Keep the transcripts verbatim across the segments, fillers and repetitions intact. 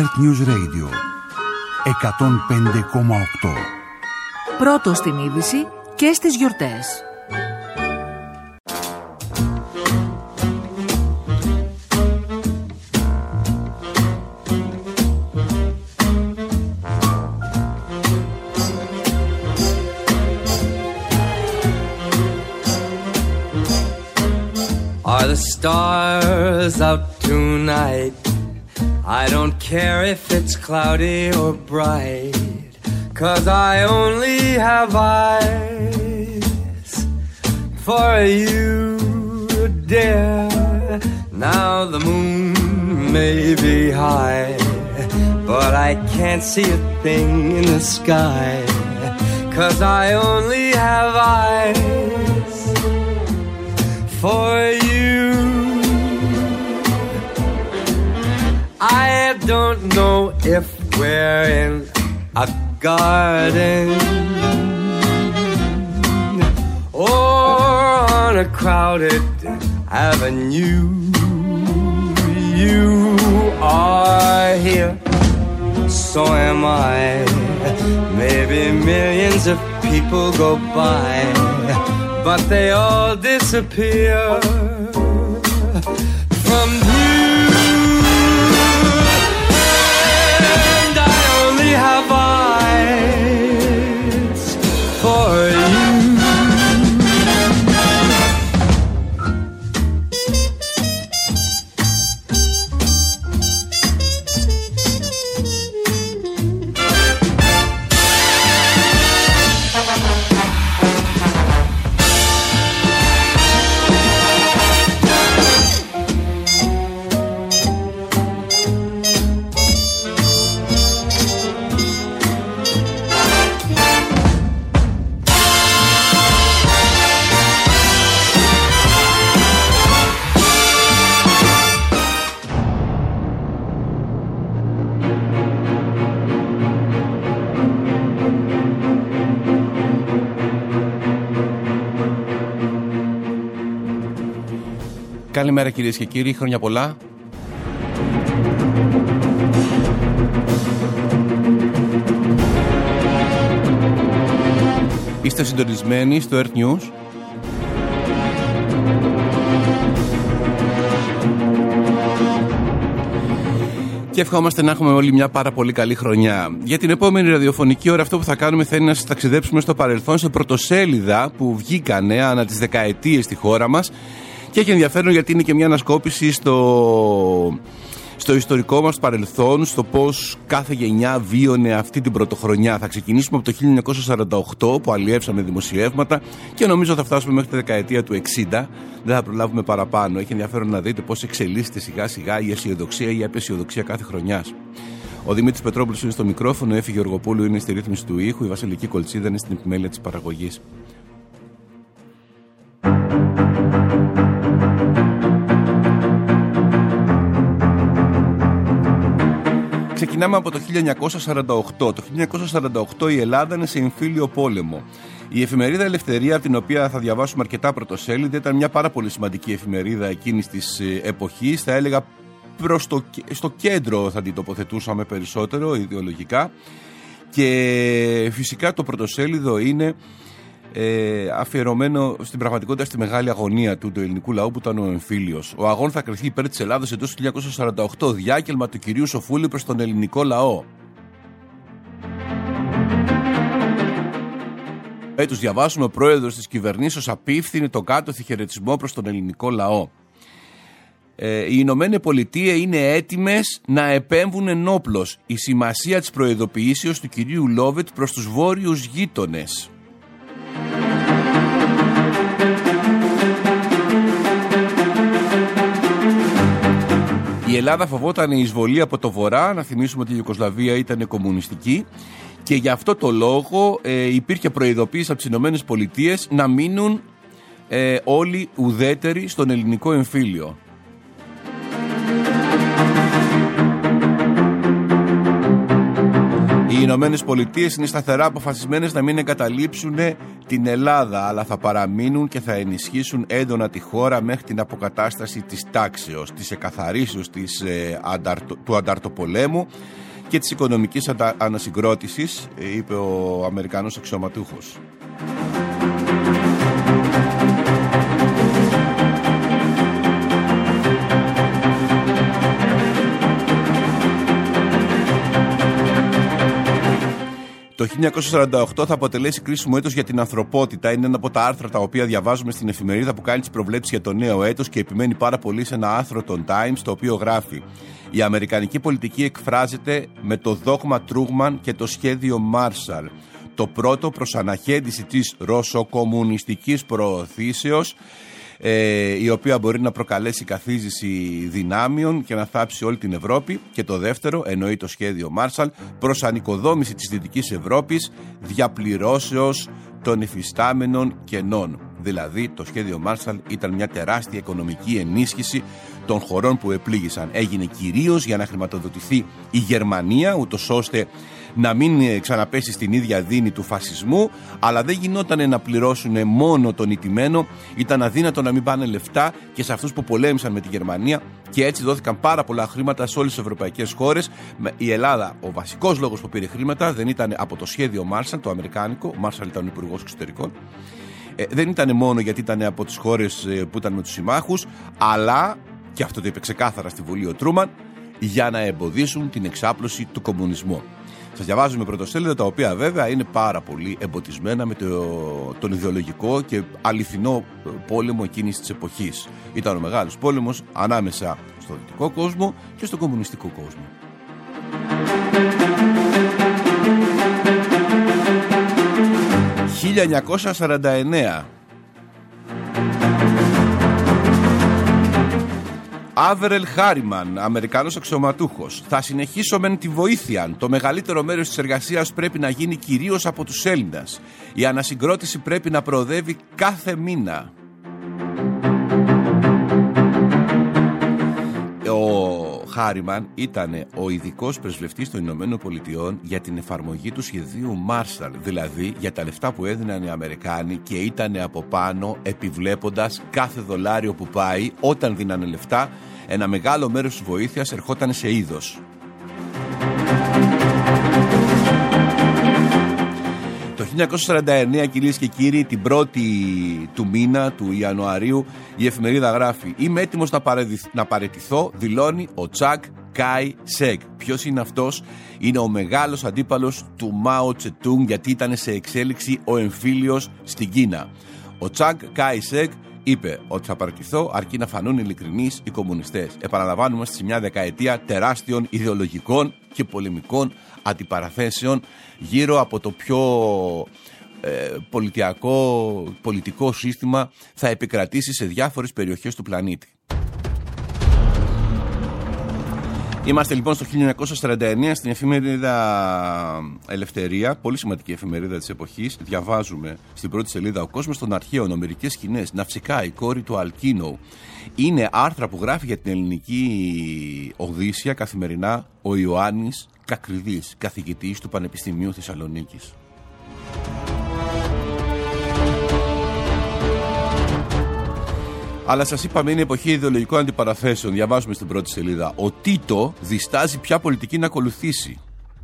Earth News Radio εκατόν πέντε κόμμα οκτώ. Πρώτο στην είδηση και στις γιορτές. Are the stars out tonight? I don't care if it's cloudy or bright, 'cause I only have eyes for you, dear. Now the moon may be high, but I can't see a thing in the sky, 'cause I only have eyes for you. I don't know if we're in a garden or on a crowded avenue. You are here, so am I. Maybe millions of people go by, but they all disappear from view. And I only have eyes for you. Καλημέρα κυρίες και κύριοι, χρόνια πολλά. Είστε συντονισμένοι στο Earth News. Και ευχόμαστε να έχουμε όλοι μια πάρα πολύ καλή χρονιά. Για την επόμενη ραδιοφωνική ώρα αυτό που θα κάνουμε θα είναι να σας ταξιδέψουμε στο παρελθόν, σε πρωτοσέλιδα που βγήκανε ανά τις δεκαετίες στη χώρα μας. Και έχει ενδιαφέρον γιατί είναι και μια ανασκόπηση στο, στο ιστορικό μας παρελθόν, στο πώς κάθε γενιά βίωνε αυτή την πρωτοχρονιά. Θα ξεκινήσουμε από το χίλια εννιακόσια σαράντα οκτώ που αλλιεύσαμε δημοσιεύματα και νομίζω θα φτάσουμε μέχρι τη δεκαετία του εξήντα. Δεν θα προλάβουμε παραπάνω. Έχει ενδιαφέρον να δείτε πώς εξελίσσεται σιγά σιγά η αισιοδοξία ή η απαισιοδοξία κάθε χρονιάς. Ο Δημήτρης Πετρόπουλος είναι στο μικρόφωνο, ο Έφη Γεωργοπούλου είναι στη ρύθμιση του ήχου, η Βασιλική Κολτσίδα είναι στην επιμέλεια της παραγωγής. Ξεκινάμε από το χίλια εννιακόσια σαράντα οκτώ. Το χίλια εννιακόσια σαράντα οκτώ η Ελλάδα είναι σε εμφύλιο πόλεμο. Η εφημερίδα Ελευθερία, από την οποία θα διαβάσουμε αρκετά πρωτοσέλιδα, ήταν μια πάρα πολύ σημαντική εφημερίδα εκείνης της εποχής. Θα έλεγα προς το, στο κέντρο θα την τοποθετούσαμε περισσότερο ιδεολογικά. Και φυσικά το πρωτοσέλιδο είναι ε, αφιερωμένο στην πραγματικότητα στη μεγάλη αγωνία του, του ελληνικού λαού που ήταν ο εμφύλιος. Ο αγών θα κριθεί υπέρ της Ελλάδας εντός του χίλια εννιακόσια σαράντα οκτώ, διάγγελμα του κυρίου Σοφούλη προς τον ελληνικό λαό. Ε, τους διαβάσουμε, ο πρόεδρος της κυβερνήσεως απίφθινε το κάτωθι χαιρετισμό προς τον ελληνικό λαό. Ε, οι Ηνωμένες Πολιτείες είναι έτοιμες να επέμβουν ενόπλως. Η σημασία της προειδοποιήσεως του κυρίου Λόβετ προς τους βόρειους γείτονες. Η Ελλάδα φοβόταν η εισβολή από το βορρά, να θυμίσουμε ότι η Ιουγκοσλαβία ήταν κομμουνιστική και γι' αυτό το λόγο ε, υπήρχε προειδοποίηση από τις Ηνωμένες Πολιτείες να μείνουν ε, όλοι ουδέτεροι στον ελληνικό εμφύλιο. Οι Ηνωμένες Πολιτείες είναι σταθερά αποφασισμένες να μην εγκαταλείψουν την Ελλάδα, αλλά θα παραμείνουν και θα ενισχύσουν έντονα τη χώρα μέχρι την αποκατάσταση της τάξεως, της εκαθαρίσεως της, ε, ανταρτο, του ανταρτοπολέμου και της οικονομικής ανα, ανασυγκρότησης, είπε ο Αμερικανός αξιωματούχος. Το χίλια εννιακόσια σαράντα οκτώ θα αποτελέσει κρίσιμο έτος για την ανθρωπότητα. Είναι ένα από τα άρθρα τα οποία διαβάζουμε στην εφημερίδα που κάνει τις προβλέψεις για το νέο έτος και επιμένει πάρα πολύ σε ένα άρθρο των Times, το οποίο γράφει: η αμερικανική πολιτική εκφράζεται με το δόγμα Τρούγμαν και το σχέδιο Μάρσαλ. Το πρώτο προς αναχέντηση της ρωσοκομμουνιστικής προωθήσεως, η οποία μπορεί να προκαλέσει καθίζηση δυνάμεων και να θάψει όλη την Ευρώπη, και το δεύτερο εννοεί το σχέδιο Μάρσαλ προς ανοικοδόμηση της Δυτικής Ευρώπης διαπληρώσεως των υφιστάμενων κενών. Δηλαδή το σχέδιο Μάρσαλ ήταν μια τεράστια οικονομική ενίσχυση των χωρών που επλήγησαν. Έγινε κυρίως για να χρηματοδοτηθεί η Γερμανία, ούτως ώστε να μην ξαναπέσει στην ίδια δίνη του φασισμού, αλλά δεν γινόταν να πληρώσουν μόνο τον ηττημένο, ήταν αδύνατο να μην πάνε λεφτά και σε αυτούς που πολέμησαν με τη Γερμανία, και έτσι δόθηκαν πάρα πολλά χρήματα σε όλες τις ευρωπαϊκές χώρες. Η Ελλάδα, ο βασικός λόγος που πήρε χρήματα δεν ήταν από το σχέδιο Μάρσαλ, το αμερικάνικο. Ο Μάρσαλ ήταν ο υπουργός εξωτερικών. Ε, δεν ήταν μόνο γιατί ήταν από τις χώρες που ήταν με τους συμμάχους, αλλά, και αυτό το είπε ξεκάθαρα στη Βουλή ο Τρούμαν, για να εμποδίσουν την εξάπλωση του κομμουνισμού. Σας διαβάζουμε πρωτοσέλιδα τα οποία βέβαια είναι πάρα πολύ εμποτισμένα με το, τον ιδεολογικό και αληθινό πόλεμο εκείνης της εποχής. Ήταν ο μεγάλος πόλεμος ανάμεσα στο δυτικό κόσμο και στο κομμουνιστικό κόσμο. χίλια εννιακόσια σαράντα εννέα. Άβερελ Χάριμαν, Αμερικανός αξιωματούχος: θα συνεχίσω μεν τη βοήθεια. Το μεγαλύτερο μέρος της εργασίας πρέπει να γίνει κυρίως από τους Έλληνες. Η ανασυγκρότηση πρέπει να προοδεύει κάθε μήνα. Ο Χάριμαν ήταν ο ειδικός πρεσβευτής των Ηνωμένων Πολιτειών για την εφαρμογή του σχεδίου Μάρσαλ, δηλαδή για τα λεφτά που έδιναν οι Αμερικάνοι, και ήταν από πάνω επιβλέποντας κάθε δολάριο που πάει. Όταν δίνανε λεφτά, ένα μεγάλο μέρος της βοήθειας ερχόταν σε είδος. Το χίλια εννιακόσια σαράντα εννέα, κυρίες και κύριοι, την πρώτη του μήνα του Ιανουαρίου, η εφημερίδα γράφει: είμαι έτοιμος να, παρεδι... να παραιτηθώ, δηλώνει ο Τσακ Κάι Σεκ. Ποιος είναι αυτός? Είναι ο μεγάλος αντίπαλος του Μάο Τσετούγκ, γιατί ήταν σε εξέλιξη ο εμφύλιος στην Κίνα. Ο Τσακ Κάι Σεκ είπε ότι θα παραιτηθώ αρκεί να φανούν ειλικρινείς οι κομμουνιστές. Επαναλαμβάνουμε σε μια δεκαετία τεράστιων ιδεολογικών και πολεμικών αντιπαραθέσεων γύρω από το πιο ε, πολιτιακό, πολιτικό σύστημα θα επικρατήσει σε διάφορες περιοχές του πλανήτη. Είμαστε λοιπόν στο χίλια εννιακόσια σαράντα εννέα στην εφημερίδα Ελευθερία, πολύ σημαντική εφημερίδα της εποχής. Διαβάζουμε στην πρώτη σελίδα: ο κόσμος των αρχαίων, ομερικές σκηνές, ναυσικά, η κόρη του Αλκίνου. Είναι άρθρα που γράφει για την ελληνική Οδύσσια καθημερινά ο Ιωάννης Κακριδής, καθηγητής του Πανεπιστημίου Θεσσαλονίκης. Αλλά σας είπαμε, είναι εποχή ιδεολογικών αντιπαραθέσεων. Διαβάζουμε στην πρώτη σελίδα: ο Τίτο διστάζει ποια πολιτική να ακολουθήσει.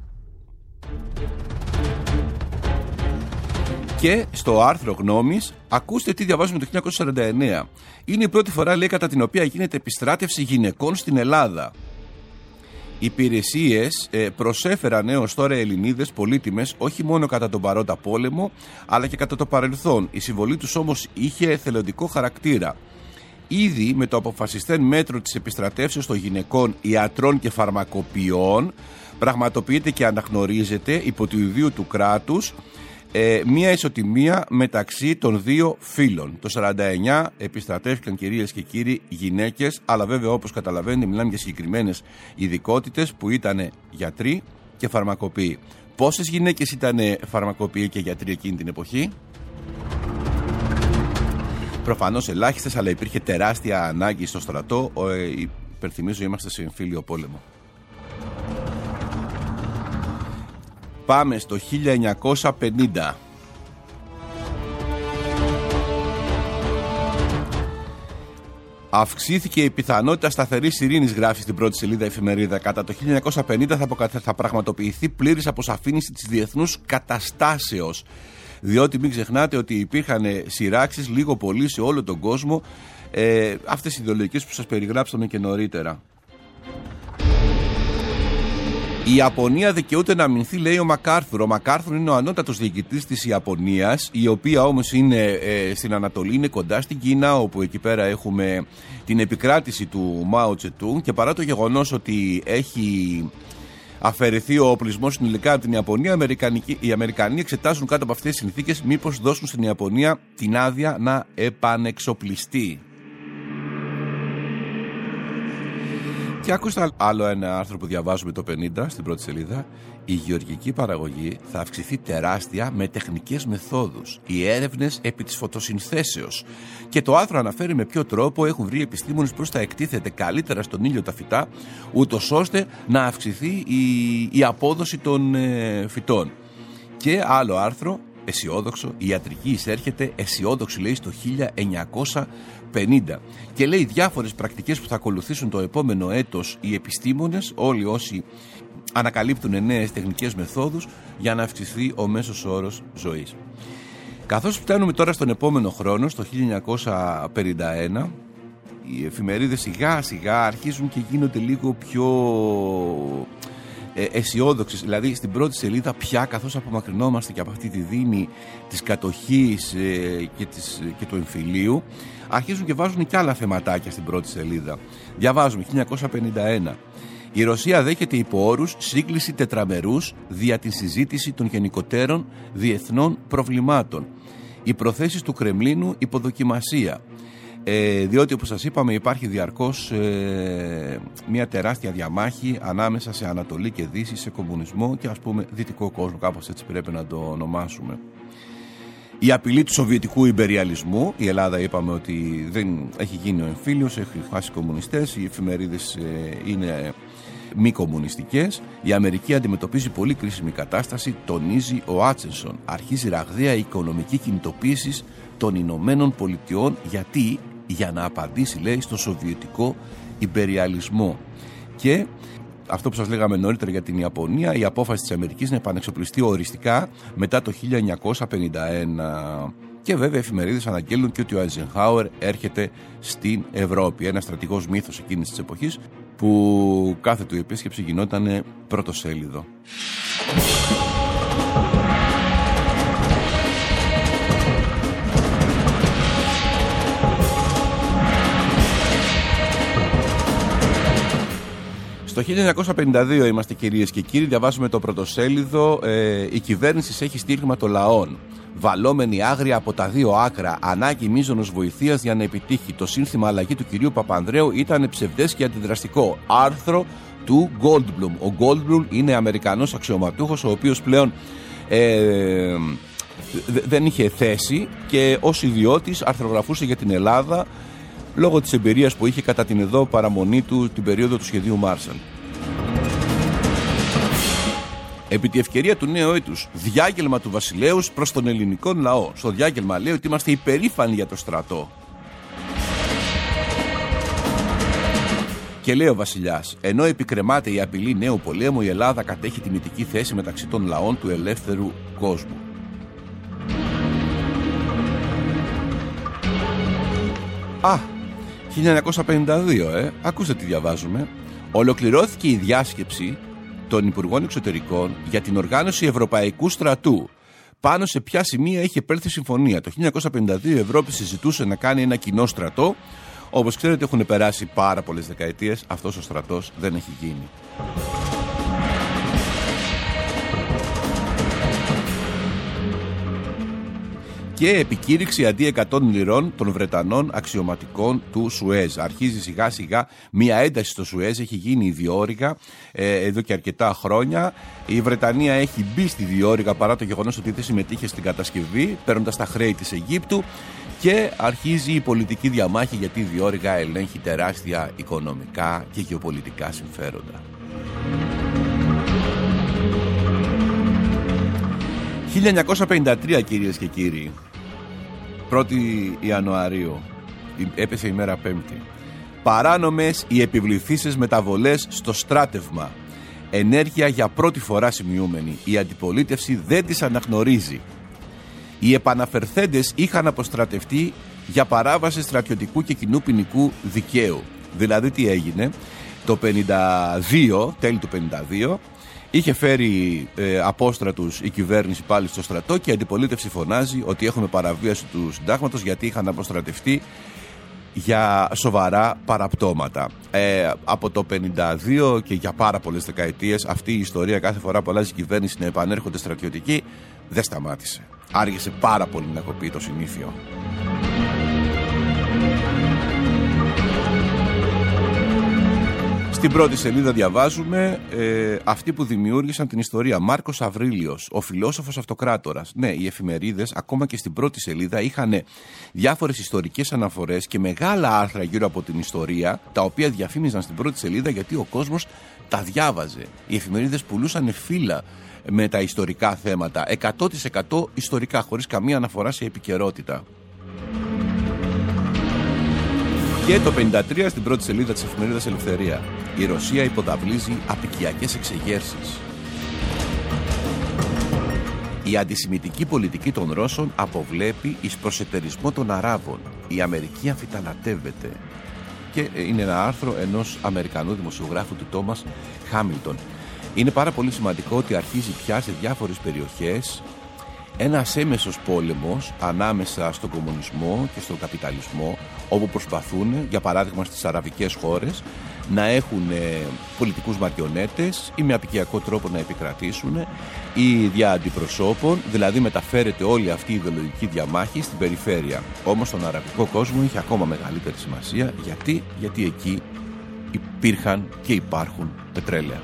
Και στο άρθρο γνώμης, ακούστε τι διαβάζουμε το χίλια εννιακόσια σαράντα εννέα. Είναι η πρώτη φορά, λέει, κατά την οποία γίνεται επιστράτευση γυναικών στην Ελλάδα. Υπηρεσίες ε, προσέφεραν έως τώρα Ελληνίδες πολύτιμες, όχι μόνο κατά τον παρόντα πόλεμο, αλλά και κατά το παρελθόν. Η συμβολή τους όμως είχε εθελοντικό χαρακτήρα. Ήδη με το αποφασιστέν μέτρο της επιστρατεύσεως των γυναικών ιατρών και φαρμακοποιών πραγματοποιείται και αναγνωρίζεται υπό του ιδίου του κράτους ε, μία ισοτιμία μεταξύ των δύο φύλων. Το σαράντα εννέα επιστρατεύτηκαν, κυρίες και κύριοι, γυναίκες, αλλά βέβαια, όπως καταλαβαίνετε, μιλάμε για συγκεκριμένες ειδικότητες που ήταν γιατροί και φαρμακοποιοί. Πόσες γυναίκες ήταν φαρμακοποιοί και γιατροί εκείνη την εποχή? Προφανώς ελάχιστες, αλλά υπήρχε τεράστια ανάγκη στο στρατό. Ε, υπενθυμίζω, είμαστε σε εμφύλιο πόλεμο. Πάμε στο χίλια εννιακόσια πενήντα. Αυξήθηκε η πιθανότητα σταθερής ειρήνης, γράφει στην πρώτη σελίδα εφημερίδα. Κατά το χίλια εννιακόσια πενήντα θα, θα πραγματοποιηθεί πλήρης αποσαφήνιση της διεθνούς καταστάσεως. Διότι μην ξεχνάτε ότι υπήρχαν σειράξεις λίγο πολύ σε όλο τον κόσμο, ε, αυτές οι ιδεολογικές που σας περιγράψαμε και νωρίτερα. Η Ιαπωνία δικαιούται να αμυνθεί, λέει ο Μακάρθουρ. Ο Μακάρθουρ είναι ο ανώτατος διοικητής της Ιαπωνίας, η οποία όμως είναι ε, στην Ανατολή, είναι κοντά στην Κίνα, όπου εκεί πέρα έχουμε την επικράτηση του Μάο Τσετούν, και παρά το γεγονός ότι έχει αφαιρεθεί ο οπλισμός συνολικά από την Ιαπωνία, οι Αμερικανοί εξετάζουν κάτω από αυτές τις συνθήκες μήπως δώσουν στην Ιαπωνία την άδεια να επανεξοπλιστεί. Και ακούστε άλλο ένα άρθρο που διαβάζουμε το πενήντα στην πρώτη σελίδα. Η γεωργική παραγωγή θα αυξηθεί τεράστια με τεχνικές μεθόδους. Οι έρευνες επί της φωτοσυνθέσεως. Και το άρθρο αναφέρει με ποιο τρόπο έχουν βρει επιστήμονες πώς θα εκτίθεται καλύτερα στον ήλιο τα φυτά, ούτως ώστε να αυξηθεί η, η απόδοση των ε, φυτών. Και άλλο άρθρο, αισιόδοξο, η ιατρική εισέρχεται αισιόδοξη, λέει, στο χίλια εννιακόσια πενήντα, και λέει διάφορες πρακτικές που θα ακολουθήσουν το επόμενο έτος οι επιστήμονες, όλοι όσοι ανακαλύπτουν νέες τεχνικές μεθόδους, για να αυξηθεί ο μέσος όρος ζωής. Καθώς φτάνουμε τώρα στον επόμενο χρόνο, στο χίλια εννιακόσια πενήντα ένα, οι εφημερίδες σιγά σιγά αρχίζουν και γίνονται λίγο πιο αισιόδοξες. Δηλαδή στην πρώτη σελίδα πια, καθώς απομακρυνόμαστε και από αυτή τη δίνη της κατοχής ε, και, της, και του εμφυλίου, αρχίζουν και βάζουν και άλλα θεματάκια στην πρώτη σελίδα. Διαβάζουμε χίλια εννιακόσια πενήντα ένα. Η Ρωσία δέχεται υπό όρους σύγκληση τετραμερούς δια τη συζήτηση των γενικότερων διεθνών προβλημάτων. Οι προθέσεις του Κρεμλίνου υποδοκιμασία. Ε, διότι, όπως σας είπαμε, υπάρχει διαρκώς ε, μια τεράστια διαμάχη ανάμεσα σε Ανατολή και Δύση, σε κομμουνισμό και, ας πούμε, δυτικό κόσμο, κάπως έτσι πρέπει να το ονομάσουμε. Η απειλή του σοβιετικού ιμπεριαλισμού. Η Ελλάδα, είπαμε ότι δεν έχει γίνει ο εμφύλιος, έχει χάσει κομμουνιστές, οι εφημερίδες ε, είναι μη κομμουνιστικές. Η Αμερική αντιμετωπίζει πολύ κρίσιμη κατάσταση, τονίζει ο Άτσενσον. Αρχίζει ραγδαία οικονομική κινητοποίηση των Ηνωμένων Πολιτειών. Γιατί? Για να απαντήσει, λέει, στο σοβιετικό ιμπεριαλισμό. Και αυτό που σας λέγαμε νωρίτερα για την Ιαπωνία, η απόφαση της Αμερικής να επανεξοπλιστεί οριστικά μετά το χίλια εννιακόσια πενήντα ένα. Και βέβαια οι εφημερίδες αναγγέλνουν και ότι ο Άιζενχάουερ έρχεται στην Ευρώπη. Ένα στρατηγός μύθος εκείνης της εποχής, που κάθε του επίσκεψη γινόταν πρωτοσέλιδο. Στο χίλια εννιακόσια πενήντα δύο είμαστε, κυρίες και κύριοι, διαβάζουμε το πρωτοσέλιδο. Ε, η κυβέρνηση έχει στήριγμα των λαών. Βαλόμενη άγρια από τα δύο άκρα, ανάγκη μείζωνος βοηθείας για να επιτύχει. Το σύνθημα αλλαγή του κυρίου Παπανδρέου ήταν ψευδές και αντιδραστικό. Άρθρο του Goldblum. Ο Goldblum είναι Αμερικανός αξιωματούχος, ο οποίος πλέον ε, δεν είχε θέση και ως ιδιώτης αρθρογραφούσε για την Ελλάδα, λόγω της εμπειρίας που είχε κατά την εδώ παραμονή του την περίοδο του σχεδίου Μάρσαλ. Επί τη ευκαιρία του νέου έτους, διάγγελμα του βασιλέους προς τον ελληνικό λαό. Στο διάγγελμα λέει ότι είμαστε υπερήφανοι για το στρατό. Και λέει ο βασιλιάς, ενώ επικρεμάται η απειλή νέου πολέμου, η Ελλάδα κατέχει τη μυθική θέση μεταξύ των λαών του ελεύθερου κόσμου. Α, χίλια εννιακόσια πενήντα δύο, ε, ακούστε τι διαβάζουμε. Ολοκληρώθηκε η διάσκεψη των Υπουργών Εξωτερικών για την οργάνωση Ευρωπαϊκού Στρατού. Πάνω σε ποια σημεία είχε επέλθει συμφωνία. Το χίλια εννιακόσια πενήντα δύο η Ευρώπη συζητούσε να κάνει ένα κοινό στρατό. Όπως ξέρετε, έχουν περάσει πάρα πολλές δεκαετίες. Αυτός ο στρατός δεν έχει γίνει. Και επικήρυξη αντί εκατό λιρών των Βρετανών αξιωματικών του Σουέζ. Αρχίζει σιγά σιγά μια ένταση στο Σουέζ, έχει γίνει η διόρυγα ε, εδώ και αρκετά χρόνια. Η Βρετανία έχει μπει στη διόρυγα παρά το γεγονός ότι δεν συμμετείχε στην κατασκευή, παίρνοντας τα χρέη της Αιγύπτου, και αρχίζει η πολιτική διαμάχη, γιατί η διόρυγα ελέγχει τεράστια οικονομικά και γεωπολιτικά συμφέροντα. χίλια εννιακόσια πενήντα τρία, κυρίες και κύριοι, πρώτη Ιανουαρίου, έπεσε η μέρα Πέμπτη. Παράνομες οι επιβληθήσεις μεταβολές στο στράτευμα. Ενέργεια για πρώτη φορά σημειούμενη. Η αντιπολίτευση δεν τις αναγνωρίζει. Οι επαναφερθέντες είχαν αποστρατευτεί για παράβαση στρατιωτικού και κοινού ποινικού δικαίου. Δηλαδή τι έγινε? Το πενήντα δύο, τέλη του πενήντα δύο, είχε φέρει ε, απόστρατους η κυβέρνηση πάλι στο στρατό και η αντιπολίτευση φωνάζει ότι έχουμε παραβίαση του συντάγματος γιατί είχαν αποστρατευτεί για σοβαρά παραπτώματα. Ε, από το πενήντα δύο και για πάρα πολλές δεκαετίες αυτή η ιστορία, κάθε φορά που αλλάζει η κυβέρνηση να επανέρχονται στρατιωτικοί, δεν σταμάτησε. Άργησε πάρα πολύ να κοπεί το συνήθιο. Στην πρώτη σελίδα διαβάζουμε ε, αυτοί που δημιούργησαν την ιστορία. Μάρκος Αβρίλιος, ο φιλόσοφος αυτοκράτορας. Ναι, οι εφημερίδες ακόμα και στην πρώτη σελίδα είχαν διάφορες ιστορικές αναφορές και μεγάλα άρθρα γύρω από την ιστορία, τα οποία διαφήμιζαν στην πρώτη σελίδα γιατί ο κόσμος τα διάβαζε. Οι εφημερίδες πουλούσαν φύλλα με τα ιστορικά θέματα, εκατό τοις εκατό ιστορικά, χωρίς καμία αναφορά σε επικαιρότητα. Και το πενήντα τρία στην πρώτη σελίδα της εφημερίδας Ελευθερία. Η Ρωσία υποδαβλίζει απικιακές εξεγέρσεις. Η αντισημιτική πολιτική των Ρώσων αποβλέπει εις προσετερισμό των Αράβων. Η Αμερική αμφιταλαντεύεται. Και είναι ένα άρθρο ενός Αμερικανού δημοσιογράφου, του Τόμας Χάμιλτον. Είναι πάρα πολύ σημαντικό ότι αρχίζει πια σε διάφορες περιοχές ένας έμεσος πόλεμος ανάμεσα στον κομμουνισμό και στον καπιταλισμό, όπου προσπαθούν, για παράδειγμα στις αραβικές χώρες, να έχουν πολιτικούς μαριονέτες ή με απικιακό τρόπο να επικρατήσουν ή δια αντιπροσώπων, δηλαδή μεταφέρεται όλη αυτή η ιδεολογική διαμάχη στην περιφέρεια. Όμως στον αραβικό κόσμο είχε ακόμα μεγαλύτερη σημασία. Γιατί, γιατί εκεί υπήρχαν και υπάρχουν πετρέλαια.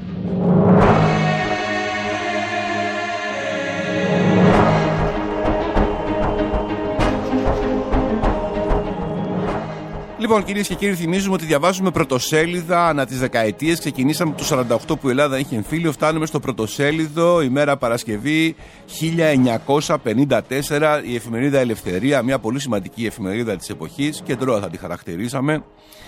Λοιπόν, κυρίες και κύριοι, θυμίζουμε ότι διαβάζουμε πρωτοσέλιδα ανά τις δεκαετίες. Ξεκινήσαμε από το σαράντα οκτώ που η Ελλάδα είχε εμφύλιο. Φτάνουμε στο πρωτοσέλιδο, ημέρα Παρασκευή χίλια εννιακόσια πενήντα τέσσερα, η εφημερίδα Ελευθερία, μια πολύ σημαντική εφημερίδα της εποχής, κεντρώα θα τη χαρακτηρίζαμε.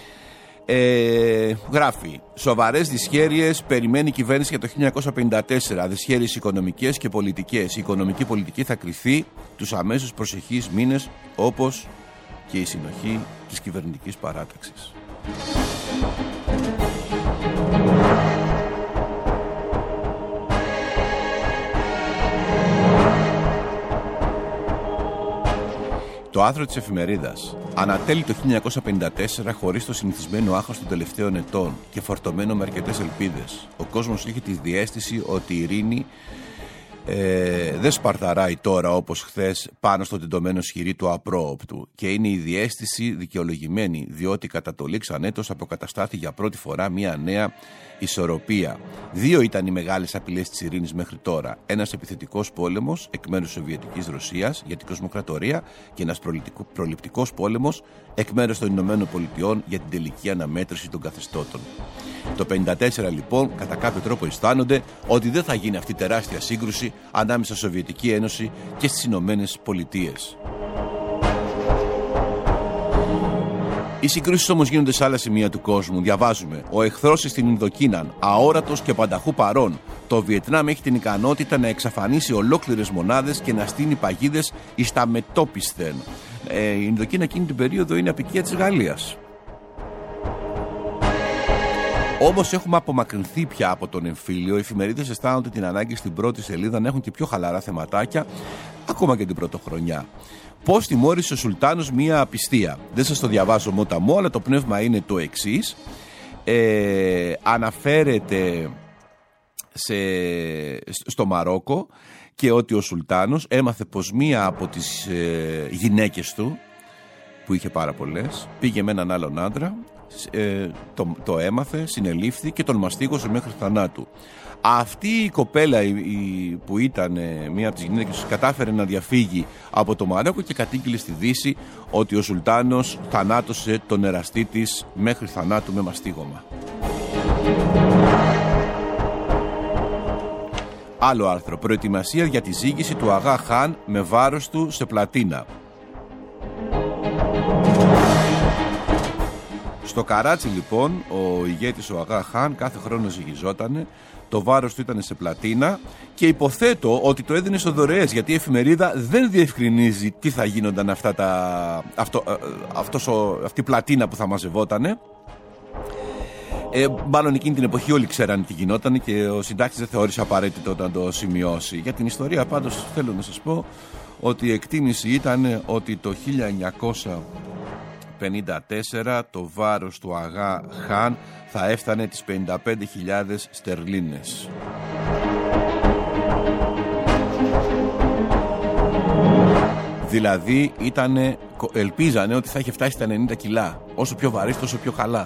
Ε, γράφει: σοβαρές δυσχέρειες περιμένει η κυβέρνηση για το χίλια εννιακόσια πενήντα τέσσερα. Δυσχέρειες οικονομικές και πολιτικές. Η οικονομική πολιτική θα κριθεί τους αμέσως προσεχείς μήνες, όπως και η συνοχή της κυβερνητικής παράταξης. Το άρθρο της εφημερίδας. Ανατέλει το χίλια εννιακόσια πενήντα τέσσερα χωρίς το συνηθισμένο άγχος των τελευταίων ετών και φορτωμένο με αρκετές ελπίδες. Ο κόσμος είχε τη διαίσθηση ότι η ειρήνη Ε, δεν σπαρταράει τώρα όπως χθες πάνω στο τεντωμένο σχηρί του απρόοπτου, και είναι η διαίσθηση δικαιολογημένη, διότι κατά το λήξαν έτος αποκαταστάθη για πρώτη φορά μια νέα ισορροπία. Δύο ήταν οι μεγάλες απειλές της ειρήνης μέχρι τώρα. Ένας επιθετικός πόλεμος εκ μέρους της Σοβιετικής Ρωσίας για την κοσμοκρατορία και ένας προληπτικός πόλεμος εκ μέρους των Ηνωμένων Πολιτειών για την τελική αναμέτρηση των καθεστώτων. Το πενήντα τέσσερα λοιπόν κατά κάποιο τρόπο αισθάνονται ότι δεν θα γίνει αυτή η τεράστια σύγκρουση ανάμεσα στη Σοβιετική Ένωση και στις Ηνωμένες Πολιτείες. Οι συγκρούσεις όμως γίνονται σε άλλα σημεία του κόσμου. Διαβάζουμε: ο εχθρός στην Ινδοκίναν, αόρατος και πανταχού παρών. Το Βιετνάμ έχει την ικανότητα να εξαφανίσει ολόκληρες μονάδες και να στείνει παγίδες εις τα μετόπισθεν. Ε, η Ινδοκίνα εκείνη την περίοδο είναι απικία της Γαλλίας. Όμως έχουμε απομακρυνθεί πια από τον εμφύλιο. Οι εφημερίδες αισθάνονται την ανάγκη στην πρώτη σελίδα να έχουν και πιο χαλαρά θεματάκια, ακόμα και την πρωτοχρονιά. Πώς τιμώρησε ο Σουλτάνος μία απιστία. Δεν σας το διαβάζω μόταμό, αλλά το πνεύμα είναι το εξής. Ε, αναφέρεται σε, στο Μαρόκο και ότι ο Σουλτάνος έμαθε πως μία από τις ε, γυναίκες του, που είχε πάρα πολλές, πήγε με έναν άλλον άντρα, ε, το, το έμαθε, συνελήφθη και τον μαστίγωσε μέχρι θανάτου. Αυτή η κοπέλα η, η, που ήταν ε, μία από τις γυναίκες, κατάφερε να διαφύγει από το Μαρόκο και κατήγγειλε στη Δύση ότι ο Σουλτάνος θανάτωσε τον εραστή της μέχρι θανάτου με μαστίγωμα. Άλλο άρθρο. Προετοιμασία για τη ζήγηση του Αγά Χάν με βάρος του σε πλατίνα. Στο Καράτσι λοιπόν ο ηγέτης ο Αγά Χάν κάθε χρόνο ζυγιζότανε, το βάρος του ήταν σε πλατίνα και υποθέτω ότι το έδινε σε δωρεές, γιατί η εφημερίδα δεν διευκρινίζει τι θα γίνονταν αυτά τα, αυτό, αυτός ο, αυτή η πλατίνα που θα μαζευότανε. Ε, μάλλον εκείνη την εποχή όλοι ξέραν τι γινόταν και ο συντάκτης δεν θεώρησε απαραίτητο να το σημειώσει. Για την ιστορία πάντως θέλω να σας πω ότι η εκτίμηση ήταν ότι το χίλια εννιακόσια πενήντα τέσσερα το βάρος του Αγά Χάν θα έφτανε τις πενήντα πέντε χιλιάδες στερλίνες. Δηλαδή ήτανε, ελπίζανε ότι θα είχε φτάσει στα ενενήντα κιλά. Όσο πιο βαρύς τόσο πιο καλά.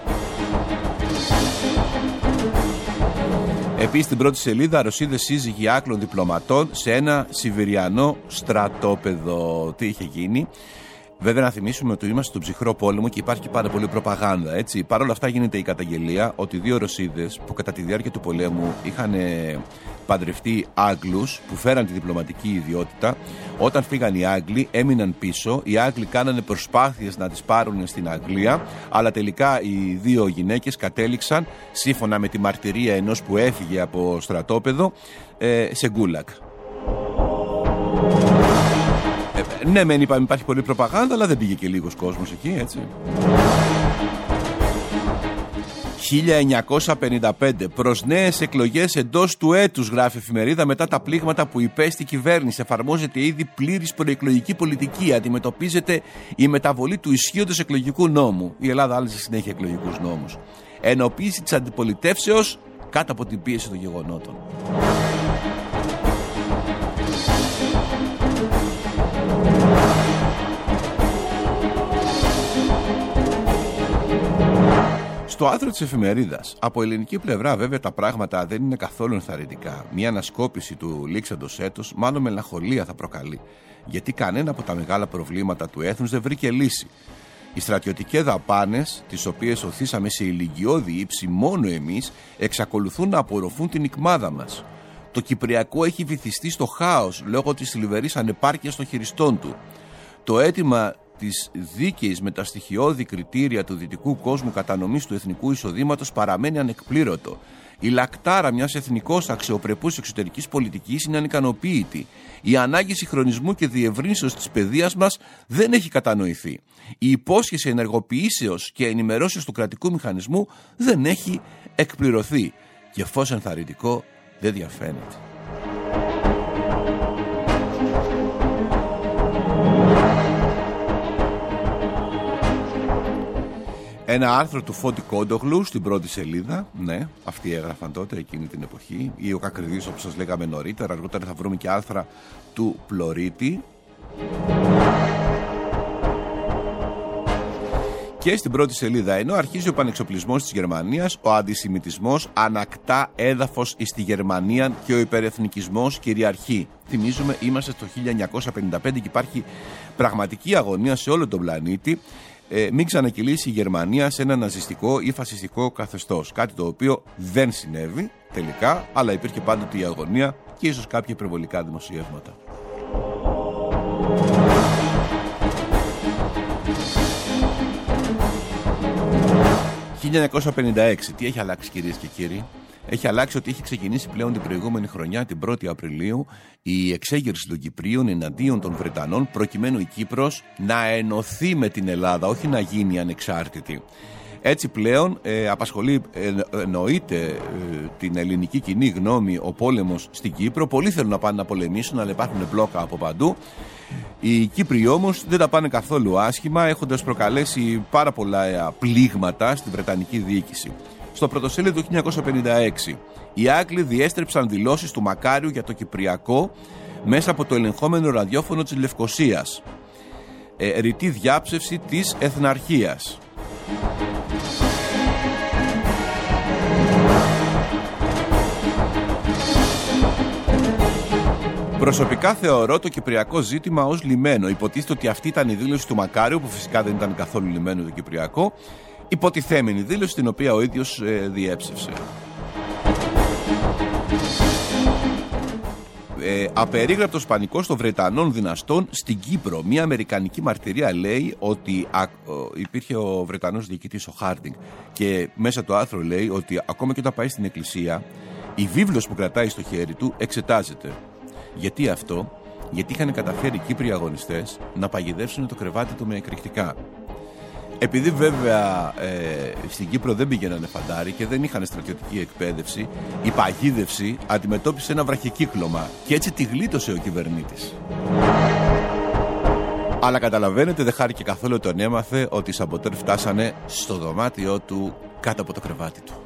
Επίσης στην πρώτη σελίδα Ρωσίδες σύζυγοι Άκλων διπλωματών σε ένα σιβηριανό στρατόπεδο. Τι είχε γίνει? Βέβαια να θυμίσουμε ότι είμαστε στον ψυχρό πόλεμο και υπάρχει πάρα πολύ προπαγάνδα, έτσι. Παρ' όλα αυτά γίνεται η καταγγελία ότι δύο Ρωσίδες που κατά τη διάρκεια του πολέμου είχαν παντρευτεί Άγγλους που φέραν τη διπλωματική ιδιότητα, όταν φύγαν οι Άγγλοι έμειναν πίσω. Οι Άγγλοι κάνανε προσπάθειες να τις πάρουν στην Αγγλία, αλλά τελικά οι δύο γυναίκες κατέληξαν, σύμφωνα με τη μαρτυρία ενός που έφυγε από στρατόπεδο, σε γκούλακ. Ναι, μεν είπαμε υπάρχει πολλή προπαγάνδα, αλλά δεν πήγε και λίγος κόσμος εκεί, έτσι. χίλια εννιακόσια πενήντα πέντε προς νέες εκλογές εντός του έτους, γράφει η εφημερίδα, μετά τα πλήγματα που υπέστη η κυβέρνηση. Εφαρμόζεται ήδη πλήρης προεκλογική πολιτική. Αντιμετωπίζεται η μεταβολή του ισχύοντος εκλογικού νόμου. Η Ελλάδα άλλαζε συνέχεια εκλογικούς νόμους. Ενοποίηση της αντιπολιτεύσεως κάτω από την πίεση των γεγονότων. Στο άρθρο της εφημερίδας, από ελληνική πλευρά βέβαια τα πράγματα δεν είναι καθόλου ενθαρρυντικά. Μια ανασκόπηση του λήξαντος έτος μάλλον μελαγχολία θα προκαλεί, γιατί κανένα από τα μεγάλα προβλήματα του έθνους δεν βρήκε λύση. Οι στρατιωτικές δαπάνες, τις οποίες οθήσαμε σε ηλικιώδη ύψη μόνο εμείς, εξακολουθούν να απορροφούν την ικμάδα μας. Το Κυπριακό έχει βυθιστεί στο χάος λόγω της θλιβερής ανεπάρκειας των χειριστών του. Το αίτημα της δίκαιης με τα στοιχειώδη κριτήρια του δυτικού κόσμου κατανομής του εθνικού εισοδήματος παραμένει ανεκπλήρωτο. Η λακτάρα μιας εθνικώς αξιοπρεπούς εξωτερικής πολιτικής είναι ανικανοποίητη. Η ανάγκη συγχρονισμού και διευρύνσεως της παιδείας μας δεν έχει κατανοηθεί. Η υπόσχεση ενεργοποιήσεως και ενημερώσεως του κρατικού μηχανισμού δεν έχει εκπληρωθεί. Και φως ενθαρρυντικό δεν διαφαίνεται. Ένα άρθρο του Φώτη Κόντογλου στην πρώτη σελίδα. Ναι, αυτοί έγραφαν τότε εκείνη την εποχή. Ή ο Κακριδής, όπως σας λέγαμε νωρίτερα. Αργότερα θα βρούμε και άρθρα του Πλωρίτη. Και στην πρώτη σελίδα, ενώ αρχίζει ο πανεξοπλισμός της Γερμανίας, ο αντισημιτισμός ανακτά έδαφος στη Γερμανία και ο υπερεθνικισμός κυριαρχεί. Θυμίζουμε, είμαστε το χίλια εννιακόσια πενήντα πέντε και υπάρχει πραγματική αγωνία σε όλο τον πλανήτη. Ε, μην ξανακυλήσει η Γερμανία σε ένα ναζιστικό ή φασιστικό καθεστώς. Κάτι το οποίο δεν συνέβη τελικά, αλλά υπήρχε πάντοτε η αγωνία και ίσως κάποια υπερβολικά δημοσιεύματα. χίλια εννιακόσια πενήντα έξι. Τι έχει αλλάξει, κυρίες και κύριοι? Έχει αλλάξει ότι έχει ξεκινήσει πλέον την προηγούμενη χρονιά, την πρώτη Απριλίου, η εξέγερση των Κυπρίων εναντίον των Βρετανών, προκειμένου η Κύπρος να ενωθεί με την Ελλάδα, όχι να γίνει ανεξάρτητη. Έτσι πλέον ε, απασχολεί, ε, εννοείται ε, την ελληνική κοινή γνώμη ο πόλεμος στην Κύπρο. Πολλοί θέλουν να πάνε να πολεμήσουν, αλλά υπάρχουν μπλόκα από παντού. Οι Κύπροι όμως δεν τα πάνε καθόλου άσχημα, έχοντας προκαλέσει πάρα πολλά πλήγματα στη Βρετανική διοίκηση. Στο πρωτοσέλιδο του χίλια εννιακόσια πενήντα έξι, οι Άγγλοι διέστρεψαν δηλώσεις του Μακάριου για το Κυπριακό μέσα από το ελεγχόμενο ραδιόφωνο της Λευκωσίας. Ε, ρητή διάψευση της εθναρχίας. Προσωπικά θεωρώ το κυπριακό ζήτημα ως λυμένο. Υποτίθεται ότι αυτή ήταν η δήλωση του Μακάριου, που φυσικά δεν ήταν καθόλου λυμένο το Κυπριακό. Υποτιθέμενη δήλωση, την οποία ο ίδιος ε, διέψευσε. ε, απερίγραπτος πανικός των Βρετανών δυναστών στην Κύπρο. Μια αμερικανική μαρτυρία λέει ότι α, ο, υπήρχε ο Βρετανός διοικητής ο Χάρντινγκ και μέσα το άρθρο λέει ότι ακόμα και όταν πάει στην εκκλησία η βίβλος που κρατάει στο χέρι του εξετάζεται. Γιατί αυτό? Γιατί είχαν καταφέρει οι Κύπριοι αγωνιστές να παγιδεύσουν το κρεβάτι του με εκρηκτικά. Επειδή βέβαια ε, στην Κύπρο δεν πήγαιναν φαντάροι και δεν είχαν στρατιωτική εκπαίδευση, η παγίδευση αντιμετώπισε ένα βραχικύκλωμα και έτσι τη γλίτωσε ο κυβερνήτης. Αλλά καταλαβαίνετε, δεν χάρηκε καθόλου όταν έμαθε ότι οι σαμποτέρ φτάσανε στο δωμάτιό του κάτω από το κρεβάτι του.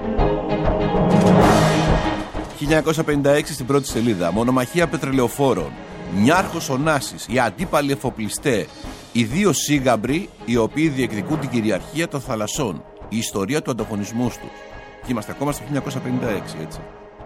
χίλια εννιακόσια πενήντα έξι στην πρώτη σελίδα. Μονομαχία πετρελαιοφόρων. Νιάρχος Ωνάσης, οι αντίπαλοι εφοπλιστέ, οι δύο σύγαμπροι οι οποίοι διεκδικούν την κυριαρχία των θαλασσών. Η ιστορία του ανταγωνισμού τους. Και είμαστε ακόμα στο χίλια εννιακόσια πενήντα έξι, έτσι.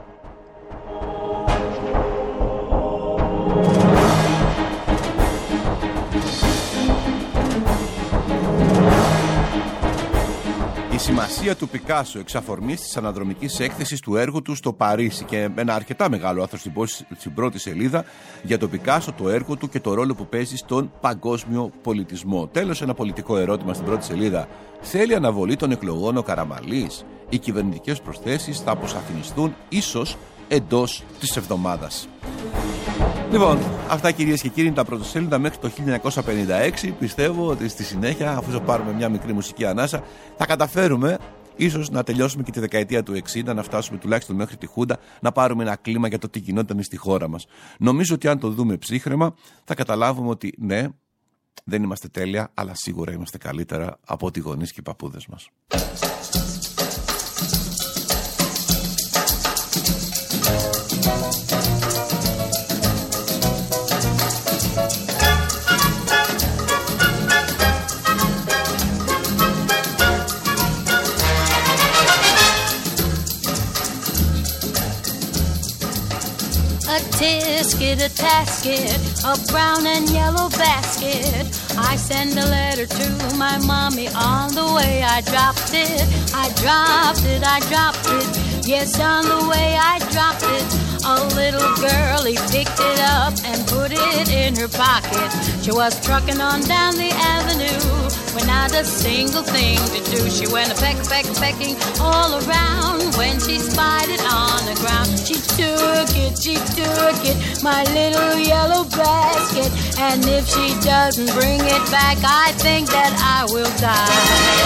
Η σημασία του Πικάσο εξ αφορμής της αναδρομικής έκθεσης του έργου του στο Παρίσι και ένα αρκετά μεγάλο άρθρο στην πρώτη σελίδα για το Πικάσο, το έργο του και το ρόλο που παίζει στον παγκόσμιο πολιτισμό. Τέλος, ένα πολιτικό ερώτημα στην πρώτη σελίδα. Θέλει αναβολή των εκλογών ο Καραμαλής? Οι κυβερνητικές προσθέσεις θα αποσαφινιστούν ίσως εντός της εβδομάδας. Λοιπόν, αυτά κυρίες και κύριοι είναι τα πρωτοσέλιδα μέχρι το χίλια εννιακόσια πενήντα έξι. Πιστεύω ότι στη συνέχεια, αφού θα πάρουμε μια μικρή μουσική ανάσα, θα καταφέρουμε ίσως να τελειώσουμε και τη δεκαετία του εξήντα, να φτάσουμε τουλάχιστον μέχρι τη Χούντα, να πάρουμε ένα κλίμα για το τι γινόταν στη χώρα μας. Νομίζω ότι αν το δούμε ψύχραιμα, θα καταλάβουμε ότι ναι, δεν είμαστε τέλεια, αλλά σίγουρα είμαστε καλύτερα από ό,τι οι γονείς και οι παππούδες μας. Tisket, a tasket, a brown and yellow basket. I send a letter to my mommy on the way. I dropped it, I dropped it, I dropped it. Yes, on the way I dropped it. A little girlie picked it up and put it in her pocket. She was trucking on down the avenue with not a single thing to do. She went a peck, peck, pecking all around. When she spied it on the ground, she took it, she took it, my little yellow basket. And if she doesn't bring it back, I think that I will die.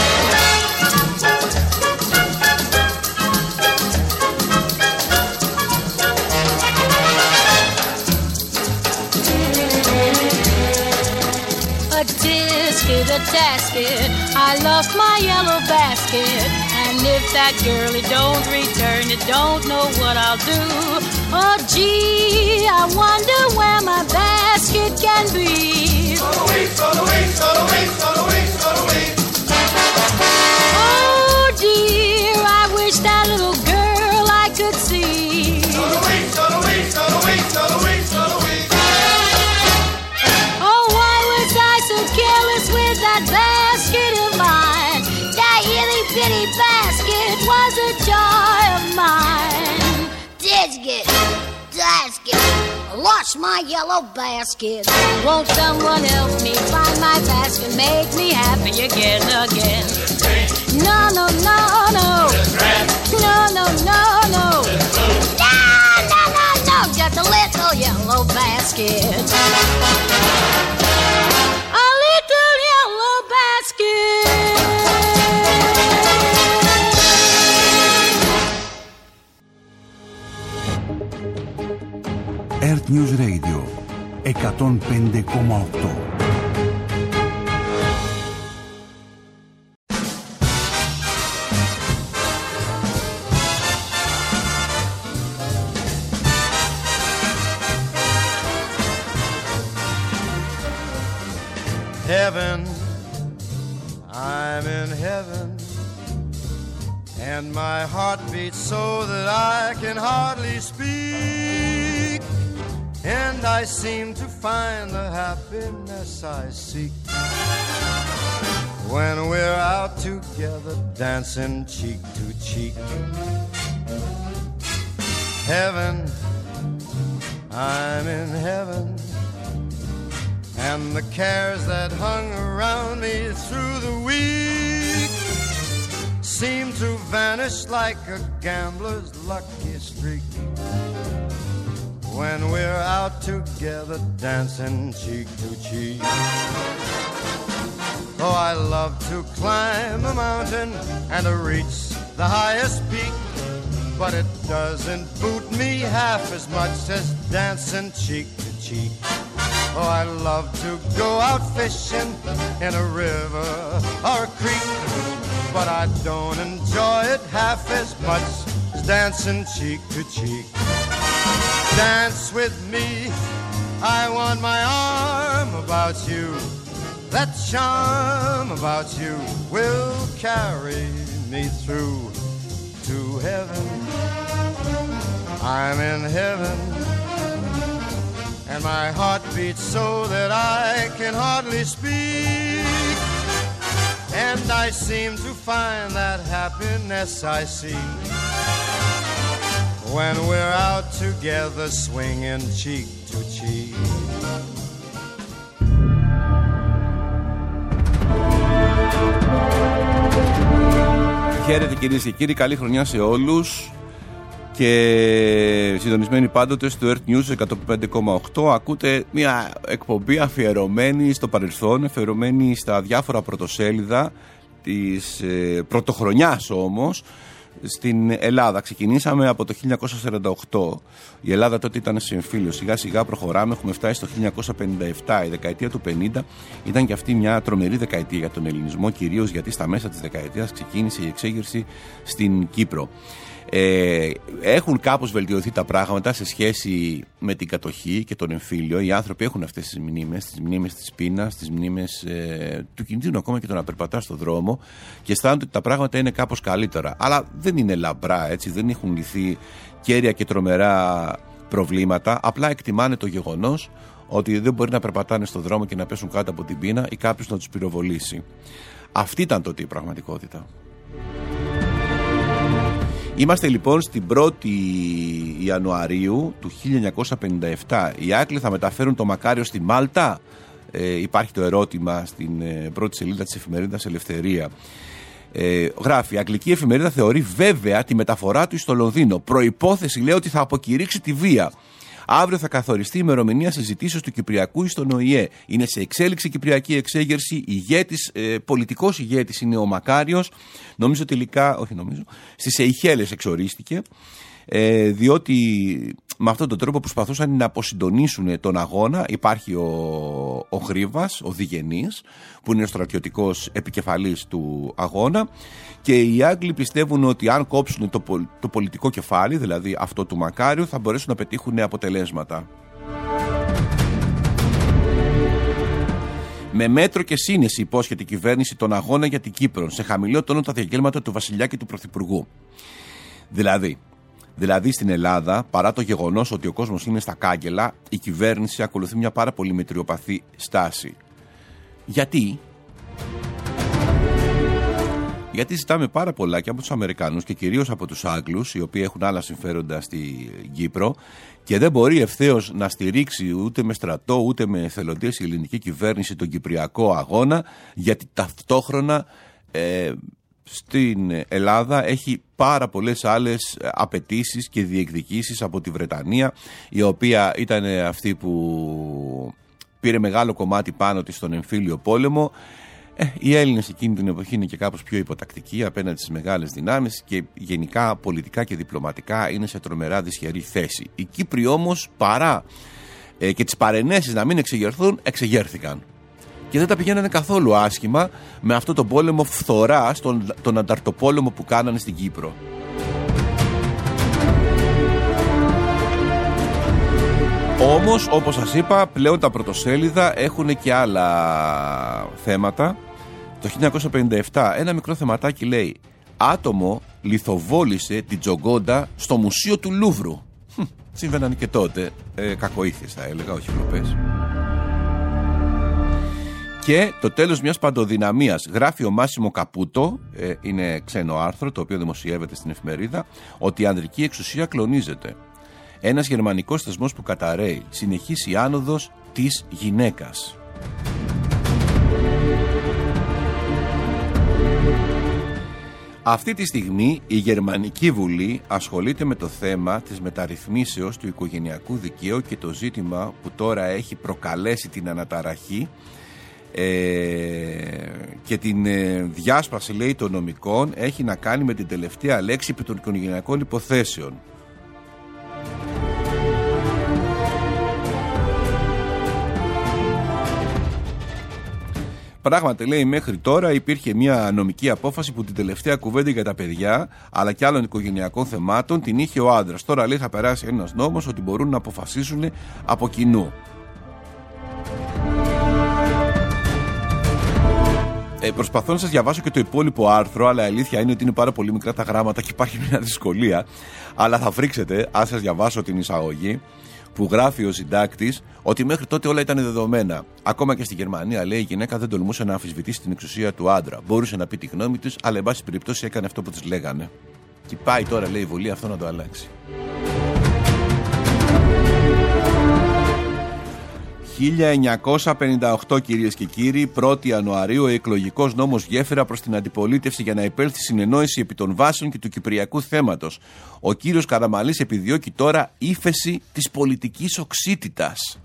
A tisket, a tasket, I lost my yellow basket. And if that girlie don't return it, don't know what I'll do. Oh gee, I wonder where my basket can be. Go away, go away, go away, go away, go away. Oh dear, I wish that little girl I could see. Go away, go away, go away, go away, go away. Oh, why was I so careless with that basket of mine? That itty bitty basket was a joy of mine. Tisket, tasket, lost my yellow basket. Won't someone help me find my basket? Make me happy again, again. No, no, no, no. No, no, no, no. No, no, no, no. Just a little yellow basket. A little yellow basket. Earth News Radio εκατόν πέντε κόμμα οκτώ. Heaven, I'm in heaven, and my heart beats so that I can hardly speak, and I seem to find the happiness I seek when we're out together dancing cheek to cheek. Heaven, I'm in heaven, and the cares that hung around me through the week seem to vanish like a gambler's lucky streak when we're out together dancing cheek to cheek. Oh, I love to climb a mountain and to reach the highest peak, but it doesn't boot me half as much as dancing cheek to cheek. Oh, I love to go out fishing in a river or a creek, but I don't enjoy it half as much as dancing cheek to cheek. Dance with me, I want my arm about you. That charm about you will carry me through to heaven. I'm in heaven, and my heart beats so that I can hardly speak, and I seem to find that happiness I seek when we're out together swinging cheek to cheek. Χαίρετε κυρίες και κύριοι, καλή χρονιά σε όλους και συντονισμένοι πάντοτε στο Earth News εκατόν πέντε κόμμα οκτώ. Ακούτε μια εκπομπή αφιερωμένη στο παρελθόν, αφιερωμένη στα διάφορα πρωτοσέλιδα της ε, πρωτοχρονιάς όμως στην Ελλάδα. Ξεκινήσαμε από το χίλια εννιακόσια σαράντα οκτώ. Η Ελλάδα τότε ήταν σε εμφύλιο. Σιγά σιγά προχωράμε. Έχουμε φτάσει στο χίλια εννιακόσια πενήντα επτά. Η δεκαετία του πενήντα ήταν και αυτή μια τρομερή δεκαετία για τον ελληνισμό, κυρίως γιατί στα μέσα της δεκαετίας ξεκίνησε η εξέγερση στην Κύπρο. Ε, έχουν κάπως βελτιωθεί τα πράγματα σε σχέση με την κατοχή και τον εμφύλιο. Οι άνθρωποι έχουν αυτές τις μνήμες, τις μνήμες της πείνας, τις μνήμες ε, του κινδύνου, ακόμα και το να περπατάς στον δρόμο, και αισθάνονται ότι τα πράγματα είναι κάπως καλύτερα. Αλλά δεν είναι λαμπρά, έτσι, δεν έχουν λυθεί κέρια και τρομερά προβλήματα. Απλά εκτιμάνε το γεγονός ότι δεν μπορεί να περπατάνε στον δρόμο και να πέσουν κάτω από την πείνα ή κάποιος να τους πυροβολήσει. Αυτή ήταν τότε η πραγματικότητα. Είμαστε λοιπόν στην πρώτη Ιανουαρίου του χίλια εννιακόσια πενήντα επτά. Οι Άγγλοι θα μεταφέρουν το Μακάριο στη Μάλτα. Ε, υπάρχει το ερώτημα στην ε, πρώτη σελίδα της εφημερίδας Ελευθερία. Ε, γράφει: η αγγλική εφημερίδα θεωρεί βέβαια τη μεταφορά του στο Λονδίνο. Προϋπόθεση, λέει, ότι θα αποκηρύξει τη βία. Αύριο θα καθοριστεί η ημερομηνία συζητήσεως του Κυπριακού στον Ο Η Ε. Είναι σε εξέλιξη η Κυπριακή εξέγερση. Ηγέτης, ε, πολιτικός ηγέτης είναι ο Μακάριος. Νομίζω τελικά, όχι νομίζω, στις Σεϊχέλες εξορίστηκε. Ε, διότι με αυτόν τον τρόπο προσπαθούσαν να αποσυντονίσουν τον αγώνα. Υπάρχει ο, ο Γρίβας, ο Διγενής, που είναι ο στρατιωτικός επικεφαλής του αγώνα, και οι Άγγλοι πιστεύουν ότι αν κόψουν το, το πολιτικό κεφάλι, δηλαδή αυτό του Μακάριου, θα μπορέσουν να πετύχουν αποτελέσματα. Με μέτρο και σύνεση υπόσχεται η κυβέρνηση τον αγώνα για την Κύπρο, σε χαμηλό τόνο τα διαγγέλματα του βασιλιά και του πρωθυπουργού. Δηλαδή, Δηλαδή στην Ελλάδα, παρά το γεγονός ότι ο κόσμος είναι στα κάγκελα, η κυβέρνηση ακολουθεί μια πάρα πολύ μετριοπαθή στάση. Γιατί? Γιατί ζητάμε πάρα πολλά και από τους Αμερικανούς και κυρίως από τους Άγγλους, οι οποίοι έχουν άλλα συμφέροντα στη Κύπρο, και δεν μπορεί ευθέως να στηρίξει ούτε με στρατό ούτε με εθελοντές η ελληνική κυβέρνηση τον κυπριακό αγώνα, γιατί ταυτόχρονα ε, στην Ελλάδα έχει πάρα πολλές άλλες απαιτήσεις και διεκδικήσεις από τη Βρετανία, η οποία ήταν αυτή που πήρε μεγάλο κομμάτι πάνω της στον εμφύλιο πόλεμο. Ε, οι Έλληνες εκείνη την εποχή είναι και κάπως πιο υποτακτικοί απέναντι στις μεγάλες δυνάμεις και γενικά πολιτικά και διπλωματικά είναι σε τρομερά δυσχερή θέση. Οι Κύπροι όμως, παρά ε, και τις παρενέσεις να μην εξεγερθούν, εξεγέρθηκαν. Και δεν τα πηγαίνανε καθόλου άσχημα με αυτό τον πόλεμο φθοράς, τον, τον ανταρτοπόλεμο που κάνανε στην Κύπρο. Όμως, όπως σας είπα, πλέον τα πρωτοσέλιδα έχουν και άλλα θέματα. Το χίλια εννιακόσια πενήντα επτά ένα μικρό θεματάκι λέει: άτομο λιθοβόλησε την Τζογκόντα στο Μουσείο του Λούβρου. Συμβαίναν και τότε, ε, κακοήθειες θα έλεγα, όχι φλοπές. Και το τέλος μιας παντοδυναμίας, γράφει ο Μάσιμο Καπούτο, ε, είναι ξένο άρθρο το οποίο δημοσιεύεται στην εφημερίδα, ότι η ανδρική εξουσία κλονίζεται. Ένας γερμανικός θεσμός που καταρρέει. Συνεχής η άνοδος της γυναίκας. Αυτή τη στιγμή η Γερμανική Βουλή ασχολείται με το θέμα της μεταρρυθμίσεως του οικογενειακού δικαίου και το ζήτημα που τώρα έχει προκαλέσει την αναταραχή ε, και την ε, διάσπαση, λέει, των νομικών έχει να κάνει με την τελευταία λέξη επί των οικογενειακών υποθέσεων. Πράγματι, λέει, μέχρι τώρα υπήρχε μια νομική απόφαση που την τελευταία κουβέντα για τα παιδιά αλλά και άλλων οικογενειακών θεμάτων την είχε ο άντρας. Τώρα, λέει, θα περάσει ένας νόμος ότι μπορούν να αποφασίσουν από κοινού. Ε, προσπαθώ να σας διαβάσω και το υπόλοιπο άρθρο, αλλά η αλήθεια είναι ότι είναι πάρα πολύ μικρά τα γράμματα και υπάρχει μια δυσκολία. Αλλά θα φρίξετε αν σας διαβάσω την εισαγωγή που γράφει ο συντάκτης ότι μέχρι τότε όλα ήταν δεδομένα. Ακόμα και στη Γερμανία, λέει, η γυναίκα δεν τολμούσε να αμφισβητήσει την εξουσία του άντρα. Μπορούσε να πει τη γνώμη της, αλλά εν πάση περιπτώσει έκανε αυτό που της λέγανε. Και πάει τώρα, λέει, η Βουλή αυτό να το αλλάξει. χίλια εννιακόσια πενήντα οκτώ, κυρίες και κύριοι, πρώτη Ιανουαρίου, ο εκλογικός νόμος γέφυρα προς την αντιπολίτευση για να υπέλθει συνεννόηση επί των βάσεων και του κυπριακού θέματος. Ο κύριος Καραμανλής επιδιώκει τώρα ύφεση της πολιτικής οξύτητας.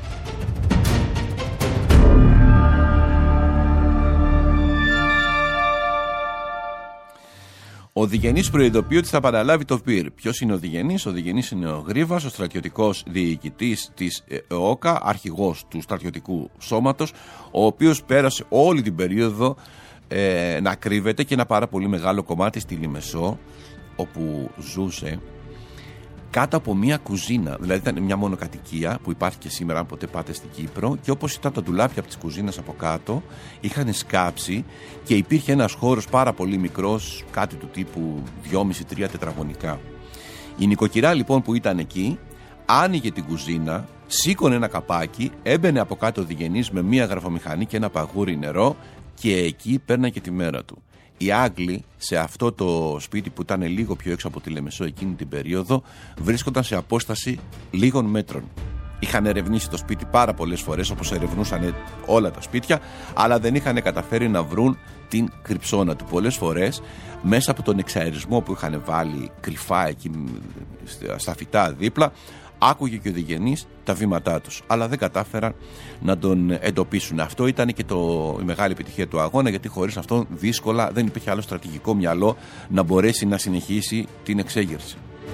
Ο Διγενής προειδοποιεί ότι θα παραλάβει το πυρ. Ποιος είναι ο Διγενής? Ο Διγενής είναι ο Γρίβας, ο στρατιωτικός διοικητής της ΕΟΚΑ, αρχηγός του στρατιωτικού σώματος, ο οποίος πέρασε όλη την περίοδο ε, να κρύβεται και ένα πάρα πολύ μεγάλο κομμάτι στη Λιμεσό, όπου ζούσε κάτω από μια κουζίνα. Δηλαδή ήταν μια μονοκατοικία που υπάρχει και σήμερα, αν ποτέ πάτε στην Κύπρο, και όπως ήταν τα ντουλάπια από τις κουζίνες από κάτω, είχαν σκάψει και υπήρχε ένας χώρος πάρα πολύ μικρός, κάτι του τύπου δυόμισι τρία τετραγωνικά. Η νοικοκυρά, λοιπόν, που ήταν εκεί, άνοιγε την κουζίνα, σήκωνε ένα καπάκι, έμπαινε από κάτω ο Διγενής με μια γραφομηχανή και ένα παγούρι νερό και εκεί πέρναγε τη μέρα του. Οι Άγγλοι σε αυτό το σπίτι που ήταν λίγο πιο έξω από τη Λεμεσό εκείνη την περίοδο βρίσκονταν σε απόσταση λίγων μέτρων. Είχαν ερευνήσει το σπίτι πάρα πολλές φορές, όπως ερευνούσαν όλα τα σπίτια, αλλά δεν είχαν καταφέρει να βρουν την κρυψώνα του. Πολλές φορές μέσα από τον εξαερισμό που είχαν βάλει κρυφά εκεί στα φυτά δίπλα, άκουγε και ο Διγενής τα βήματά τους, αλλά δεν κατάφεραν να τον εντοπίσουν. Αυτό ήταν και το, η μεγάλη επιτυχία του αγώνα, γιατί χωρίς αυτό δύσκολα δεν υπήρχε άλλο στρατηγικό μυαλό να μπορέσει να συνεχίσει την εξέγερση.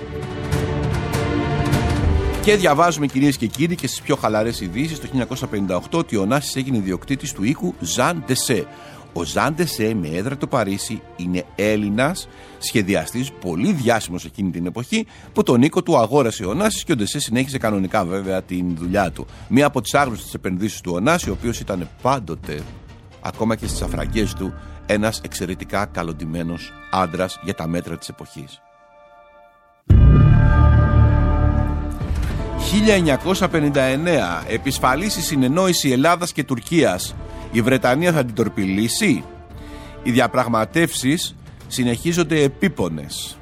Και διαβάζουμε, κυρίες και κύριοι, και στις πιο χαλαρές ειδήσεις το χίλια εννιακόσια πενήντα οκτώ ότι ο Ωνάσης έγινε ιδιοκτήτης του οίκου Ζαν Ντεσέ. Ο Ζαν Ντεσέ, με έδρα το Παρίσι, είναι Έλληνας σχεδιαστής, πολύ διάσημος εκείνη την εποχή, που τον οίκο του αγόρασε ο Ωνάσης και ο Ντεσέ συνέχισε κανονικά, βέβαια, την δουλειά του. Μία από τις άγνωστες επενδύσεις του Ωνάση, ο οποίος ήταν πάντοτε, ακόμα και στις αφραγές του, ένας εξαιρετικά καλοντημένος άντρας για τα μέτρα της εποχής. χίλια εννιακόσια πενήντα εννέα, επισφαλής η συνεννόηση Ελλάδας και Τουρκίας. Η Βρετανία θα την τορπιλήσει. Οι διαπραγματεύσεις συνεχίζονται επίπονες.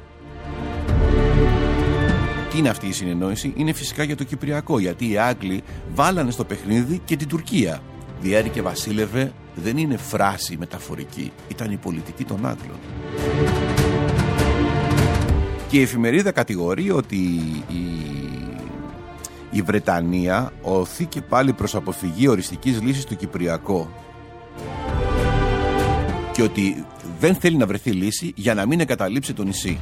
Τι είναι αυτή η συνεννόηση? Είναι φυσικά για το Κυπριακό, γιατί οι Άγγλοι βάλανε στο παιχνίδι και την Τουρκία. Διέρη και βασίλευε δεν είναι φράση μεταφορική, ήταν η πολιτική των Άγγλων. Και η εφημερίδα κατηγορεί ότι η Η Βρετανία οθεί και πάλι προς αποφυγή οριστικής λύσης στο Κυπριακό και ότι δεν θέλει να βρεθεί λύση για να μην εγκαταλείψει το νησί.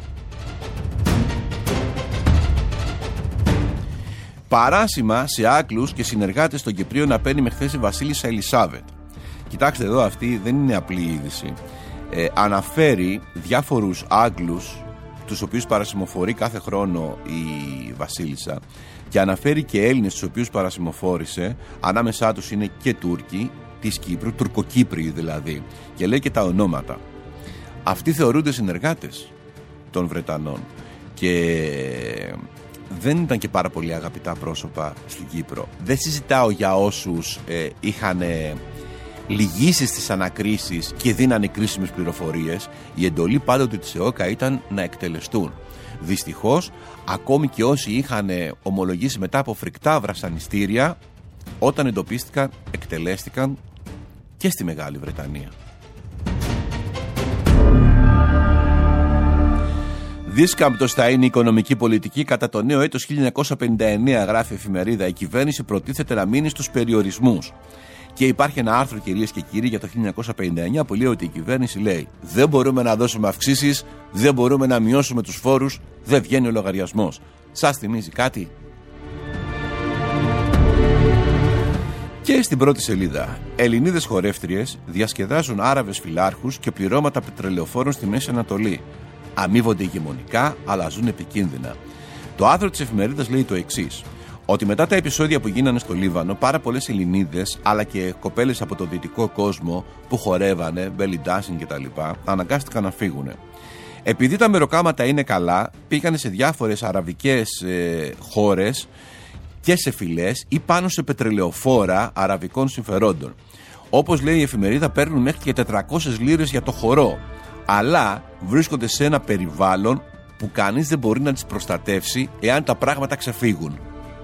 Παράσημα σε Άγγλους και συνεργάτες των Κυπρίων να παίρνει με χθες η βασίλισσα Ελισάβετ. Κοιτάξτε εδώ, αυτή δεν είναι απλή είδηση. Ε, αναφέρει διάφορους Άγγλους, τους οποίους παρασημοφορεί κάθε χρόνο η βασίλισσα, και αναφέρει και Έλληνες τους οποίους παρασημοφόρησε, ανάμεσά τους είναι και Τούρκοι της Κύπρου, Τουρκοκύπριοι δηλαδή, και λέει και τα ονόματα. Αυτοί θεωρούνται συνεργάτες των Βρετανών και δεν ήταν και πάρα πολύ αγαπητά πρόσωπα στην Κύπρο. Δεν συζητάω για όσους ε, είχαν λυγίσει στις ανακρίσεις και δίνανε κρίσιμες πληροφορίες, η εντολή πάντοτε της ΕΟΚΑ ήταν να εκτελεστούν. Δυστυχώς, ακόμη και όσοι είχαν ομολογήσει μετά από φρικτά βρασανιστήρια, όταν εντοπίστηκαν, εκτελέστηκαν και στη Μεγάλη Βρετανία. Δίσκαμπτος θα είναι η οικονομική πολιτική κατά το νέο έτος χίλια εννιακόσια πενήντα εννέα, γράφει η εφημερίδα. Η κυβέρνηση προτίθεται να μείνει στους περιορισμούς. Και υπάρχει ένα άρθρο, κυρίες και κύριοι, για το χίλια εννιακόσια πενήντα εννέα που λέει ότι η κυβέρνηση λέει: δεν μπορούμε να δώσουμε αυξήσεις, δεν μπορούμε να μειώσουμε τους φόρους, δεν βγαίνει ο λογαριασμός. Σας θυμίζει κάτι? Και στην πρώτη σελίδα, Ελληνίδες χορεύτριες διασκεδάζουν Άραβες φιλάρχους και πληρώματα πετρελαιοφόρων στη Μέση Ανατολή. Αμείβονται ηγεμονικά, αλλά ζουν επικίνδυνα. Το άρθρο της εφημερίδας λέει το εξής: ότι μετά τα επεισόδια που γίνανε στο Λίβανο, πάρα πολλές Ελληνίδες αλλά και κοπέλες από το δυτικό κόσμο που χορεύανε, belly dancing κτλ., αναγκάστηκαν να φύγουν. Επειδή τα μεροκάματα είναι καλά, πήγανε σε διάφορες αραβικές ε, χώρες και σε φυλές ή πάνω σε πετρελαιοφόρα αραβικών συμφερόντων. Όπως λέει η εφημερίδα, παίρνουν μέχρι και τετρακόσιες λίρες για το χορό. Αλλά βρίσκονται σε ένα περιβάλλον που κανείς δεν μπορεί να τις προστατεύσει εάν τα πράγματα ξεφύγουν.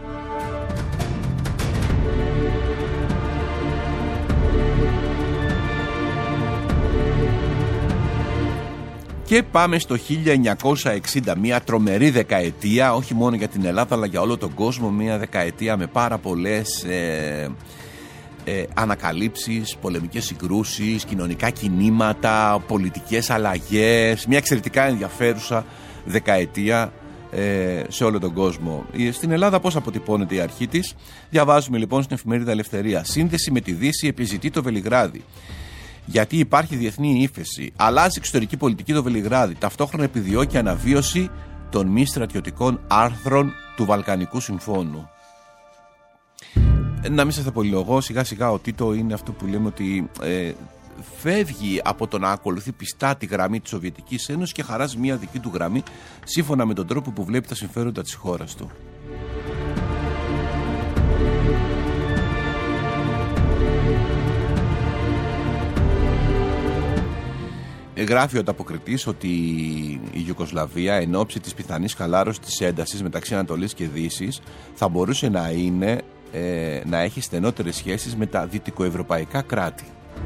Και πάμε στο χίλια εννιακόσια εξήντα, μια τρομερή δεκαετία, όχι μόνο για την Ελλάδα αλλά για όλο τον κόσμο, μια δεκαετία με πάρα πολλές ε, ε, ανακαλύψεις, πολεμικές συγκρούσεις, κοινωνικά κινήματα, πολιτικές αλλαγές, μια εξαιρετικά ενδιαφέρουσα δεκαετία ε, σε όλο τον κόσμο. Στην Ελλάδα πώς αποτυπώνεται η αρχή της? Διαβάζουμε λοιπόν στην εφημερίδα Ελευθερία: σύνδεση με τη Δύση επιζητεί το Βελιγράδι. Γιατί υπάρχει διεθνή ύφεση. Αλλάζει εξωτερική πολιτική το Βελιγράδι. Ταυτόχρονα επιδιώκει αναβίωση των μη στρατιωτικών άρθρων του Βαλκανικού Συμφώνου. Να μην σας απολυλογώ, σιγά σιγά ο Τίτο είναι αυτό που λέμε ότι ε, φεύγει από το να ακολουθεί πιστά τη γραμμή της Σοβιετικής Ένωσης και χαράζει μια δική του γραμμή σύμφωνα με τον τρόπο που βλέπει τα συμφέροντα της χώρας του. Γράφει ο ανταποκριτής ότι η Ιουγκοσλαβία εν ώψη της πιθανής χαλάρωσης της έντασης μεταξύ Ανατολής και Δύσης θα μπορούσε να, είναι, ε, να έχει στενότερες σχέσεις με τα δυτικοευρωπαϊκά κράτη.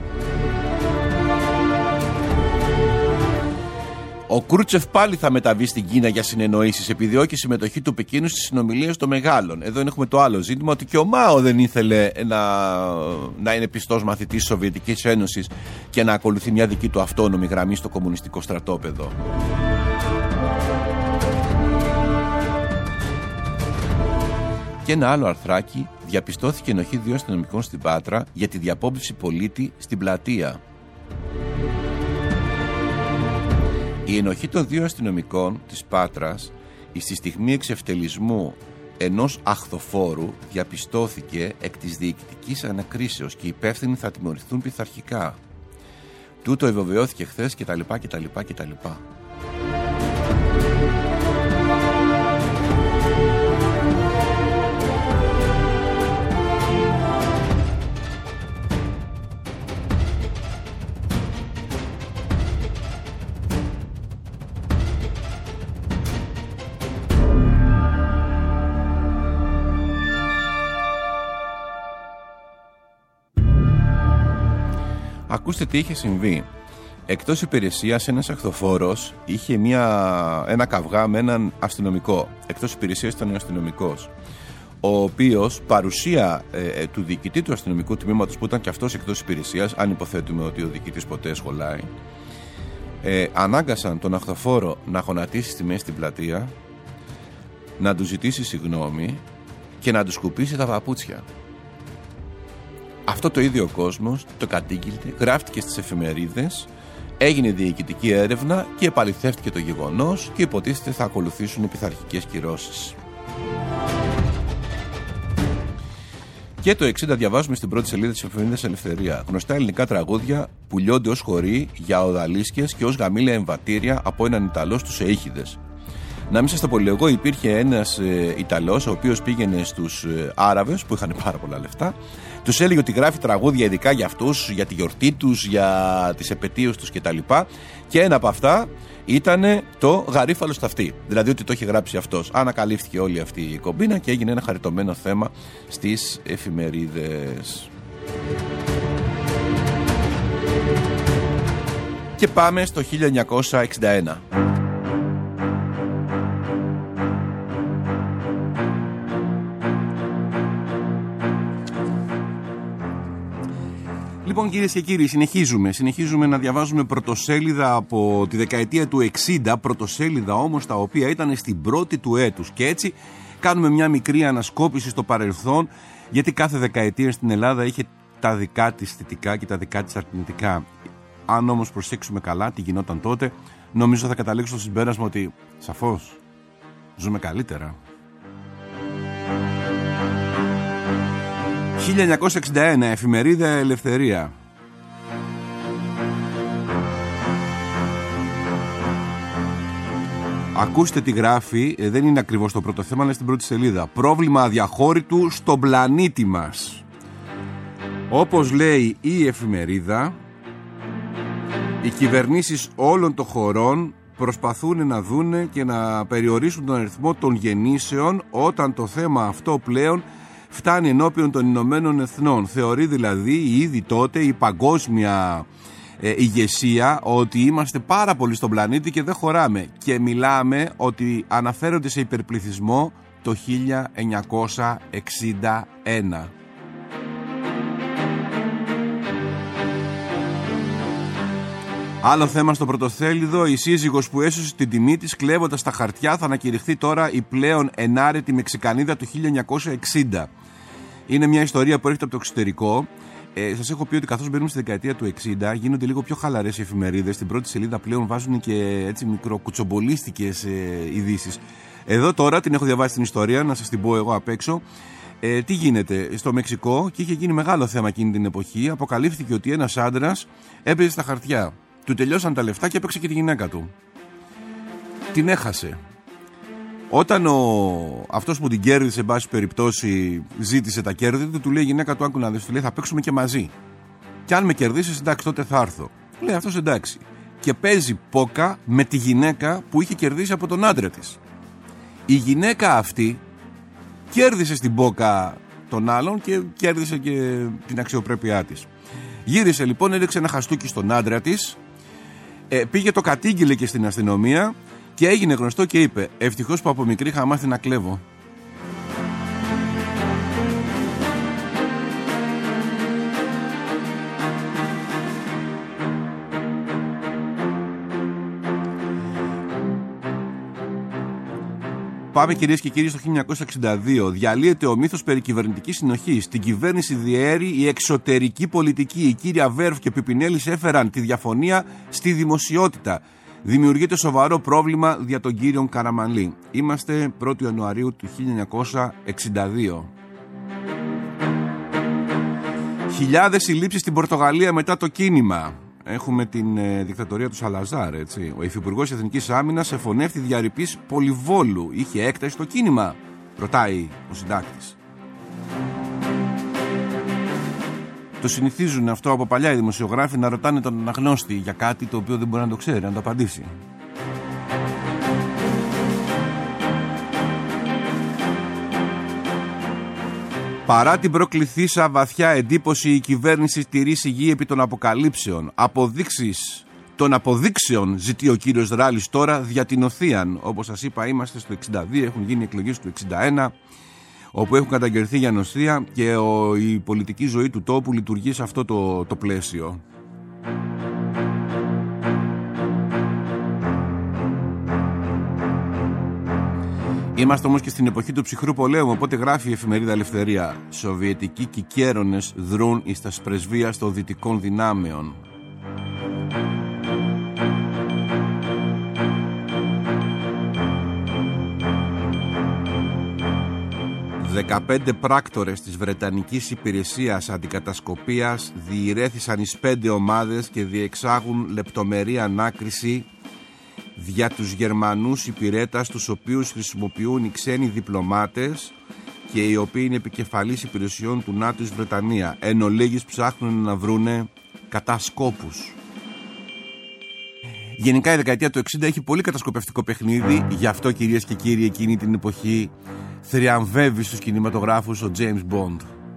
Ο Κρούτσεφ πάλι θα μεταβεί στην Κίνα για συνεννοήσεις, επιδιώκει συμμετοχή του Πεκίνου στις συνομιλίες των μεγάλων. Εδώ έχουμε το άλλο ζήτημα, ότι και ο Μάο δεν ήθελε να, να είναι πιστός μαθητής της Σοβιετικής Ένωσης και να ακολουθεί μια δική του αυτόνομη γραμμή στο κομμουνιστικό στρατόπεδο. Και ένα άλλο αρθράκι: διαπιστώθηκε ενοχή δύο αστυνομικών στην Πάτρα για τη διαπόμπευση πολίτη στην πλατεία. Η ενοχή των δύο αστυνομικών της Πάτρας στη στιγμή εξευτελισμού ενός αχθοφόρου διαπιστώθηκε εκ της διοικητικής ανακρίσεως και οι υπεύθυνοι θα τιμωρηθούν πειθαρχικά. Τούτο ευεβεβαιώθηκε χθες κτλ. κτλ, κτλ. Ακούστε τι είχε συμβεί. Εκτός υπηρεσίας, ένας αχθοφόρος είχε μια, ένα καυγά με έναν αστυνομικό. Εκτός υπηρεσίας ήταν ο αστυνομικός, ο οποίος παρουσία ε, του διοικητή του αστυνομικού τμήματος, που ήταν και αυτός εκτός υπηρεσίας, αν υποθέτουμε ότι ο διοικητής ποτέ σχολάει, ε, ανάγκασαν τον αχθοφόρο να γονατίσει στη μέση στην πλατεία, να του ζητήσει συγγνώμη και να του σκουπίσει τα παπούτσια. Αυτό το ίδιο ο κόσμος το κατήγγειλε, γράφτηκε στις εφημερίδες, έγινε διοικητική έρευνα και επαληθεύτηκε το γεγονός και υποτίθεται θα ακολουθήσουν πειθαρχικές κυρώσεις. Και το εξήντα διαβάζουμε στην πρώτη σελίδα της εφημερίδας Ελευθερία: γνωστά ελληνικά τραγούδια πουλιώνται ως χοροί για οδαλίσκες και ως γαμήλια εμβατήρια από έναν Ιταλό στους Αΐχηδες. Να μην σας το πω λίγο, υπήρχε ένας ε, Ιταλός ο οποίος πήγαινε στους ε, Άραβες που είχαν πάρα πολλά λεφτά, τους έλεγε ότι γράφει τραγούδια ειδικά για αυτούς, για τη γιορτή τους, για τις επετείους τους κτλ. Και ένα από αυτά ήταν το Γαρίφαλο στα αυτή. Δηλαδή ότι το έχει γράψει αυτός. Ανακαλύφθηκε όλη αυτή η κομπίνα και έγινε ένα χαριτωμένο θέμα στις εφημερίδες. Και πάμε στο χίλια εννιακόσια εξήντα ένα. Λοιπόν, κυρίες και κύριοι, συνεχίζουμε. Συνεχίζουμε να διαβάζουμε πρωτοσέλιδα από τη δεκαετία του εξήντα, πρωτοσέλιδα όμως τα οποία ήταν στην πρώτη του έτους. Και έτσι κάνουμε μια μικρή ανασκόπηση στο παρελθόν, γιατί κάθε δεκαετία στην Ελλάδα είχε τα δικά της θετικά και τα δικά της αρνητικά. Αν όμως προσέξουμε καλά τι γινόταν τότε, νομίζω θα καταλήξω στο συμπέρασμα ότι σαφώς ζούμε καλύτερα. χίλια εννιακόσια εξήντα ένα, εφημερίδα Ελευθερία. Ακούστε τι γράφει, ε, δεν είναι ακριβώς το πρώτο θέμα, αλλά στην πρώτη σελίδα. Πρόβλημα αδιαχώρητου στον πλανήτη μας. Όπως λέει η εφημερίδα, οι κυβερνήσεις όλων των χωρών προσπαθούν να δούνε και να περιορίσουν τον αριθμό των γεννήσεων όταν το θέμα αυτό πλέον φτάνει ενώπιον των Ηνωμένων Εθνών. Θεωρεί δηλαδή ήδη τότε η παγκόσμια ε, ηγεσία ότι είμαστε πάρα πολύ στον πλανήτη και δεν χωράμε. Και μιλάμε ότι αναφέρονται σε υπερπληθυσμό το χίλια εννιακόσια εξήντα ένα. Άλλο θέμα στο πρωτοσέλιδο, η σύζυγος που έσωσε την τιμή της κλέβοντας τα χαρτιά θα ανακηρυχθεί τώρα η πλέον ενάρετη Μεξικανίδα του χίλια εννιακόσια εξήντα. Είναι μια ιστορία που έρχεται από το εξωτερικό. Ε, σας έχω πει ότι καθώς μπαίνουμε στη δεκαετία του εξήντα γίνονται λίγο πιο χαλαρές οι εφημερίδες. Στην πρώτη σελίδα πλέον βάζουν και έτσι μικροκουτσομπολίστικες ε, ειδήσεις. Εδώ τώρα την έχω διαβάσει την ιστορία, να σας την πω εγώ απ' έξω. Ε, τι γίνεται στο Μεξικό, και είχε γίνει μεγάλο θέμα εκείνη την εποχή. Αποκαλύφθηκε ότι ένας άντρας έπαιζε στα χαρτιά. Του τελειώσαν τα λεφτά και έπαιξε και τη γυναίκα του. Την έχασε. Όταν ο... αυτός που την κέρδισε, εν πάση περιπτώσει, ζήτησε τα κέρδη του, του λέει η γυναίκα του, άκου να δεις, του λέει θα παίξουμε και μαζί. Και αν με κερδίσεις, εντάξει, τότε θα έρθω. Λέει αυτός εντάξει. Και παίζει πόκα με τη γυναίκα που είχε κερδίσει από τον άντρα της. Η γυναίκα αυτή κέρδισε στην πόκα των άλλων και κέρδισε και την αξιοπρέπειά της. Γύρισε λοιπόν, έδειξε ένα χαστούκι στον άντρα της, ε, πήγε το κατήγγειλε και στην αστυνομία και έγινε γνωστό και είπε ευτυχώς που από μικρή είχα μάθει να κλέβω. Πάμε κυρίες και κύριοι στο χίλια εννιακόσια εξήντα δύο. Διαλύεται ο μύθος περί κυβερνητικής συνοχής. Στην κυβέρνηση διέρη η εξωτερική πολιτική. Η κύρια Βέρφ και Πιπινέλης έφεραν τη διαφωνία στη δημοσιότητα. Δημιουργείται σοβαρό πρόβλημα για τον κύριο Καραμανλή. Είμαστε πρώτη Ιανουαρίου του χίλια εννιακόσια εξήντα δύο. Χιλιάδες συλλήψεις στην Πορτογαλία μετά το κίνημα. Έχουμε την ε, δικτατορία του Σαλαζάρ, έτσι. Ο Υφυπουργός Εθνικής Άμυνας εφωνεύτη διαρρηπής Πολυβόλου. Είχε έκταση το κίνημα, ρωτάει ο συντάκτης. Το συνηθίζουν αυτό από παλιά οι δημοσιογράφοι, να ρωτάνε τον αναγνώστη για κάτι το οποίο δεν μπορεί να το ξέρει, να το απαντήσει. Παρά την προκληθήσα βαθιά εντύπωση, η κυβέρνηση τηρεί σιγή επί των αποκαλύψεων. Αποδείξεις των αποδείξεων ζητεί ο κύριος Ράλης τώρα δια την οθείαν. Όπως σας είπα, είμαστε στο εξήντα δύο, έχουν γίνει εκλογές του εξήντα ένα, όπου έχουν καταγγελθεί για νοθεία και ο, η πολιτική ζωή του τόπου λειτουργεί σε αυτό το, το πλαίσιο. Είμαστε όμως και στην εποχή του ψυχρού πολέμου, οπότε γράφει η εφημερίδα Ελευθερία. Σοβιετικοί κικέρονες δρούν εις τας πρεσβείας των δυτικών δυνάμεων. δεκαπέντε πράκτορες της Βρετανικής Υπηρεσίας Αντικατασκοπίας διηρέθησαν εις πέντε ομάδες και διεξάγουν λεπτομερή ανάκριση δια τους Γερμανούς υπηρέτας, τους οποίους χρησιμοποιούν οι ξένοι διπλωμάτες και οι οποίοι είναι επικεφαλής υπηρεσιών του ΝΑΤΟ της Βρετανία. Εν ολίγης ψάχνουν να βρούνε κατά σκόπους. Γενικά η δεκαετία του εξήντα έχει πολύ κατασκοπευτικό παιχνίδι, γι' αυτό κυρίες και κύριοι εκείνη την εποχή θριαμβεύει στους κινηματογράφους ο James Bond.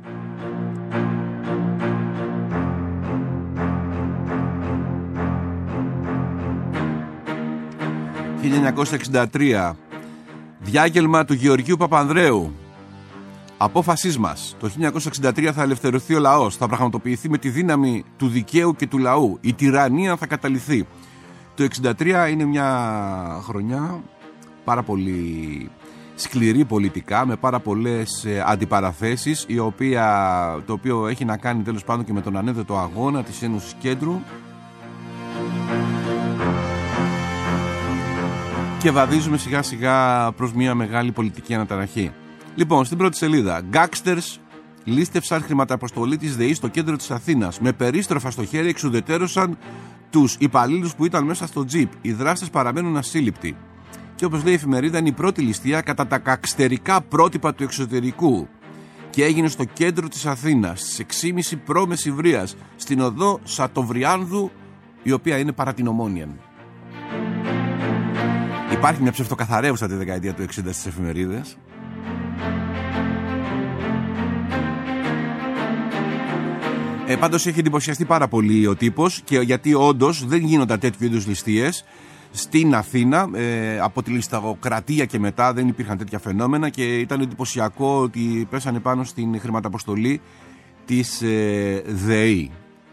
χίλια εννιακόσια εξήντα τρία. Διάγγελμα του Γεωργίου Παπανδρέου. Απόφασής μας. Το χίλια εννιακόσια εξήντα τρία θα ελευθερωθεί ο λαός. Θα πραγματοποιηθεί με τη δύναμη του δικαίου και του λαού. Η τυραννία θα καταλυθεί. Το εξήντα τρία είναι μια χρονιά πάρα πολύ σκληρή πολιτικά, με πάρα πολλές αντιπαραθέσεις, η οποία, το οποίο έχει να κάνει τέλος πάντων και με τον ανέδοτο αγώνα της Ένωσης Κέντρου. Και βαδίζουμε σιγά σιγά προς μια μεγάλη πολιτική αναταραχή. Λοιπόν, στην πρώτη σελίδα, γκάκστερς λίστευσαν χρηματαποστολή της ΔΕΗ στο κέντρο της Αθήνας. Με περίστροφα στο χέρι εξουδετερώσαν τους υπαλλήλους που ήταν μέσα στο τζιπ. Οι δράστες παραμένουν ασύλληπτοι. Και όπως λέει η εφημερίδα, είναι η πρώτη ληστεία κατά τα γκάκστερικά πρότυπα του εξωτερικού. Και έγινε στο κέντρο της Αθήνας, στις έξι και μισή προ Μεσημβρίας, στην οδό Σατοβριάνδου, η οποία είναι παρά την Ομόνια. Υπάρχει μια ψευτοκαθαρεύουσα τη δεκαετία του εξήντα στις εφημερίδες. Ε, πάντως έχει εντυπωσιαστεί πάρα πολύ ο τύπος, και γιατί όντως δεν γίνονταν τέτοιου είδους ληστείες στην Αθήνα. Ε, από τη λησταγοκρατία και μετά δεν υπήρχαν τέτοια φαινόμενα, και ήταν εντυπωσιακό ότι πέσανε πάνω στην χρηματαποστολή της ε, ΔΕΗ.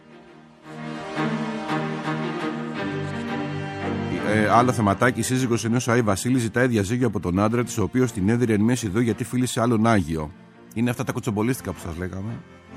Ε, άλλο θεματάκι, η σύζυγος ενός Άι Βασίλη ζητάει διαζύγιο από τον άντρα της, ο οποίος την έδιρε εν μέση εδώ γιατί φίλησε άλλον Άγιο. Είναι αυτά τα κοτσομπολίστικα που σας λέγαμε.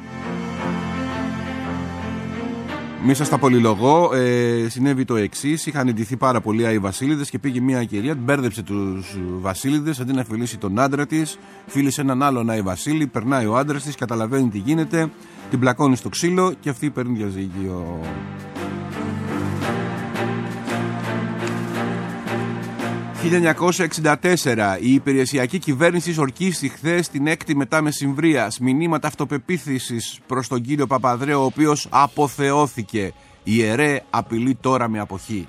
Μη σας τα πολυλογώ, ε, συνέβη το εξής. Είχαν εντυθεί πάρα πολλοί Άι Βασίλειδες και πήγε μια κυρία, μπέρδεψε τους Βασίλειδες, αντί να φιλήσει τον άντρα της, φίλησε έναν άλλον Άι Βασίλη, περνάει ο άντρας της, καταλαβαίνει τι γίνεται, την πλακώνει στο ξύλο και αυτή παίρνει διαζύγιο. χίλια εννιακόσια εξήντα τέσσερα. Η υπηρεσιακή κυβέρνηση ορκίστηκε χθες την έκτη μετά Μεσημβρίας. Μηνύματα αυτοπεποίθησης προς τον κύριο Παπανδρέου, ο οποίος αποθεώθηκε. Ιερέ, απειλεί τώρα με αποχή.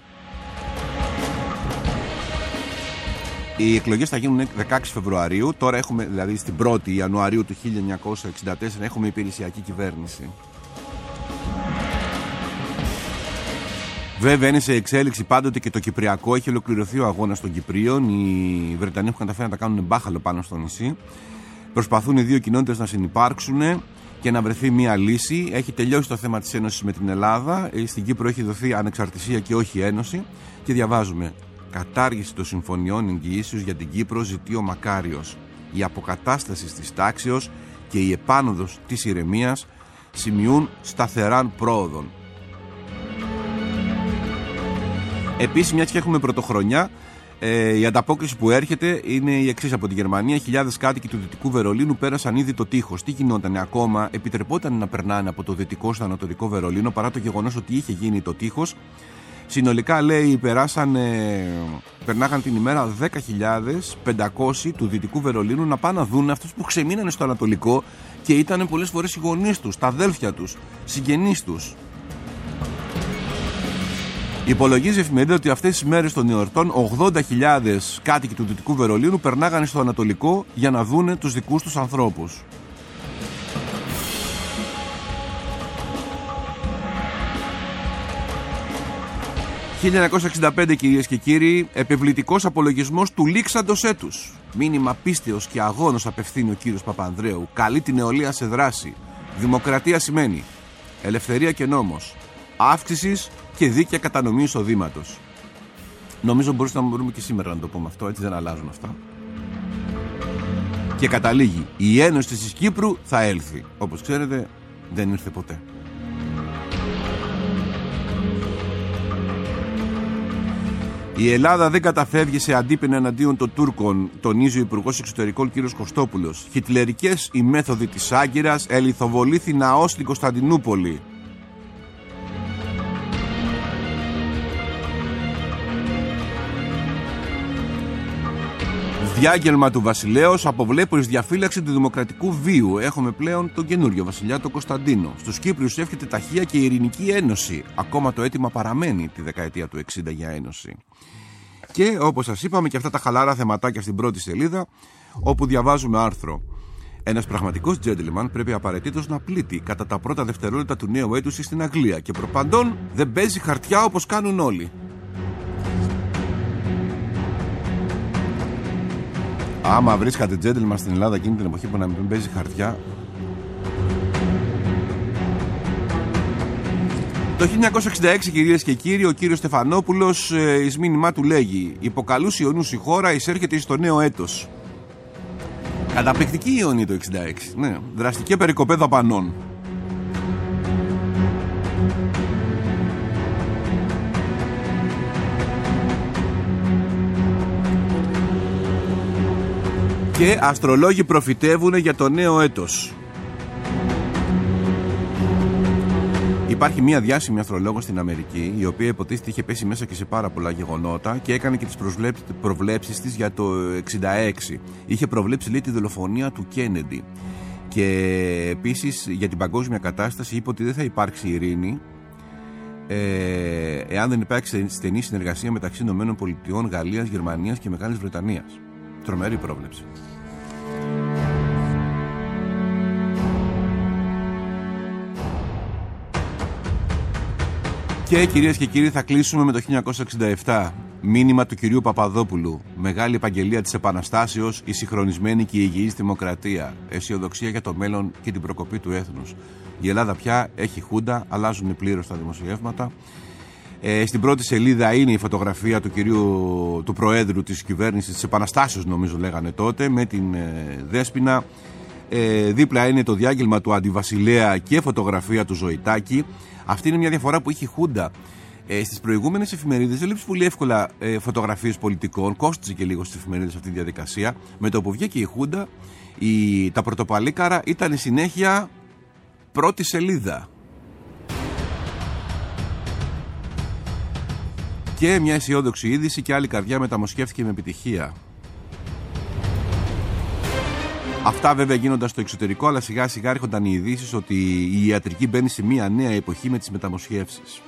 Οι εκλογές θα γίνουν δεκαέξι Φεβρουαρίου. Τώρα έχουμε, δηλαδή στην πρώτη Ιανουαρίου του χίλια εννιακόσια εξήντα τέσσερα, έχουμε υπηρεσιακή κυβέρνηση. Βέβαια είναι σε εξέλιξη πάντοτε και το Κυπριακό. Έχει ολοκληρωθεί ο αγώνας των Κυπρίων. Οι Βρετανοί έχουν καταφέρει να τα κάνουν μπάχαλο πάνω στο νησί. Προσπαθούν οι δύο κοινότητες να συνυπάρξουν και να βρεθεί μια λύση. Έχει τελειώσει το θέμα της Ένωσης με την Ελλάδα. Στην Κύπρο έχει δοθεί ανεξαρτησία και όχι ένωση. Και διαβάζουμε: κατάργηση των συμφωνιών εγγυήσεως για την Κύπρο ζητεί ο Μακάριος. Η αποκατάσταση της τάξεως και η επάνωδος της ηρεμίας σημειούν σταθεράν πρόοδον. Επίσης, μιας και έχουμε πρωτοχρονιά, ε, η ανταπόκριση που έρχεται είναι η εξής από τη Γερμανία. Χιλιάδες κάτοικοι του Δυτικού Βερολίνου πέρασαν ήδη το τείχος. Τι γινότανε ακόμα, επιτρεπόταν να περνάνε από το Δυτικό στο Ανατολικό Βερολίνο, παρά το γεγονός ότι είχε γίνει το τείχος. Συνολικά, λέει, περάσαν, ε, περνάγαν την ημέρα δέκα χιλιάδες πεντακόσιοι του Δυτικού Βερολίνου να πάνε να δουν αυτούς που ξεμείνανε στο Ανατολικό και ήταν πολλές φορές οι γονείς τους, τα αδέλφια τους, συγγενείς τους. Υπολογίζει η εφημερίδα ότι αυτές τις μέρες των εορτών ογδόντα χιλιάδες κάτοικοι του Δυτικού Βερολίνου περνάγανε στο Ανατολικό για να δούνε τους δικούς τους ανθρώπους. χίλια εννιακόσια εξήντα πέντε, κυρίες και κύριοι, επιβλητικός απολογισμός του λήξαντος έτους. Μήνυμα πίστεως και αγώνος απευθύνει ο κύριος Παπανδρέου. Καλεί την νεολαία σε δράση. Δημοκρατία σημαίνει ελευθερία και νόμος, αύξησης και δίκαια κατανομή εισοδήματος. Νομίζω μπορούμε, να μπορούμε και σήμερα να το πούμε αυτό, έτσι δεν αλλάζουν αυτά. Και καταλήγει: η Ένωση της Κύπρου θα έλθει. Όπως ξέρετε, δεν ήρθε ποτέ. Η Ελλάδα δεν καταφεύγει σε αντίπεινα εναντίον των Τούρκων, τονίζει ο Υπουργός Εξωτερικών κ. Κωστόπουλος. Χιτλερικές οι μέθοδοι της Άγκυρας, ελιθοβολήθη ναός στην Κωνσταντινούπολη. Διάγγελμα του βασιλέως αποβλέπει εις διαφύλαξη του δημοκρατικού βίου. Έχουμε πλέον τον καινούριο βασιλιά, τον Κωνσταντίνο. Στους Κύπριους εύχεται ταχεία και ειρηνική ένωση. Ακόμα το αίτημα παραμένει τη δεκαετία του εξήντα για ένωση. Και όπως σας είπαμε, και αυτά τα χαλαρά θεματάκια στην πρώτη σελίδα, όπου διαβάζουμε άρθρο. Ένας πραγματικός gentleman πρέπει απαραίτητος να πλήττει κατά τα πρώτα δευτερόλεπτα του νέου έτους στην Αγγλία και προπαντών δεν παίζει χαρτιά όπως κάνουν όλοι. Άμα βρίσκατε gentleman στην Ελλάδα εκείνη την εποχή που να μην παίζει χαρτιά. Το χίλια εννιακόσια εξήντα έξι, κυρίες και κύριοι, ο κύριος Στεφανόπουλος ε, εις μήνυμά του λέγει: «Υποκαλούς Ιωνούς η χώρα εισέρχεται στο νέο έτος». Καταπληκτική Ιωνή το εξήντα έξι. Ναι, δραστική περικοπή δαπανών. Και αστρολόγοι προφητεύουν για το νέο έτος. Υπάρχει μια διάσημη αστρολόγος στην Αμερική, η οποία υποτίθεται είχε πέσει μέσα και σε πάρα πολλά γεγονότα και έκανε και τις προβλέψεις της για το εξήντα έξι. Είχε προβλέψει, λέει, τη δολοφονία του Κέννεντι. Και επίσης για την παγκόσμια κατάσταση είπε ότι δεν θα υπάρξει ειρήνη ε, εάν δεν υπάρξει στενή συνεργασία μεταξύ ΗΠΑ, Γαλλίας, Γερμανίας και Μεγάλης Βρετανίας. Τρομερή πρόβλεψη. Και κυρίες και κύριοι, θα κλείσουμε με το χίλια εννιακόσια εξήντα επτά. Μήνυμα του κυρίου Παπαδόπουλου. Μεγάλη επαγγελία της Επαναστάσεως, η συγχρονισμένη και η υγιής δημοκρατία. Αισιοδοξία για το μέλλον και την προκοπή του έθνους. Η Ελλάδα πια έχει χούντα, αλλάζουν πλήρως τα δημοσιεύματα. Ε, στην πρώτη σελίδα είναι η φωτογραφία του κυρίου του Προέδρου της κυβέρνησης της Επαναστάσεως, νομίζω λέγανε τότε, με την ε, Δέσποινα. Ε, δίπλα είναι το διάγγελμα του Αντιβασιλέα και φωτογραφία του Ζωητάκη. Αυτή είναι μια διαφορά που έχει η Χούντα. Ε, στις προηγούμενες εφημερίδες δεν λείψει πολύ εύκολα ε, φωτογραφίες πολιτικών, κόστιζε και λίγο στις εφημερίδες αυτή τη διαδικασία. Με το που βγήκε η Χούντα, η, τα πρωτοπαλίκαρα ήταν συνέχεια πρώτη σελίδα. Και μια αισιόδοξη είδηση και άλλη καρδιά μεταμοσχεύτηκε με επιτυχία. Αυτά βέβαια γίνονταν στο εξωτερικό, αλλά σιγά σιγά έρχονταν οι ειδήσεις ότι η ιατρική μπαίνει σε μια νέα εποχή με τις μεταμοσχεύσεις.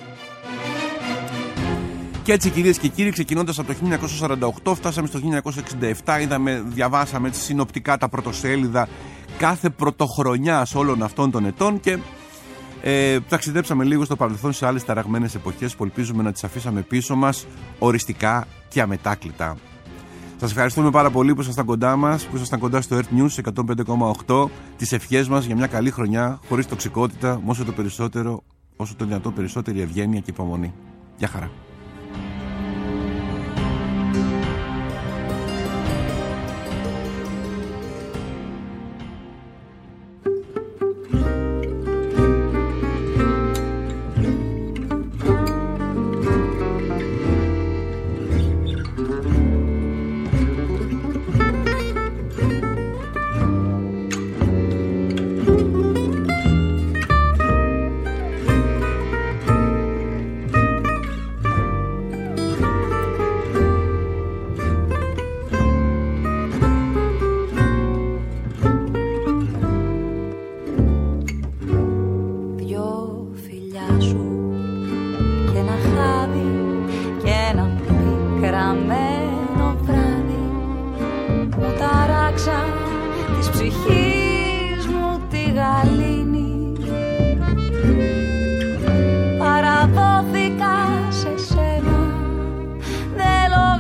Και έτσι, κυρίες και κύριοι, ξεκινώντας από το χίλια εννιακόσια σαράντα οκτώ, φτάσαμε στο χίλια εννιακόσια εξήντα επτά, είδαμε, διαβάσαμε συνοπτικά τα πρωτοσέλιδα κάθε πρωτοχρονιάς όλων αυτών των ετών και ε, ταξιδέψαμε λίγο στο παρελθόν σε άλλες ταραγμένες εποχές που ελπίζουμε να τις αφήσαμε πίσω μας οριστικά και αμετάκλητα. Σας ευχαριστούμε πάρα πολύ που ήσασταν κοντά μας, που ήσασταν κοντά στο Earth News εκατόν πέντε κόμμα οκτώ. Τις ευχές μας για μια καλή χρονιά, χωρίς τοξικότητα, όσο το περισσότερο, όσο το δυνατόν περισσότερη ευγένεια και υπομονή. Γεια χαρά.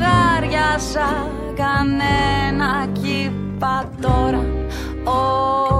Κανένα κύπα τώρα. Oh.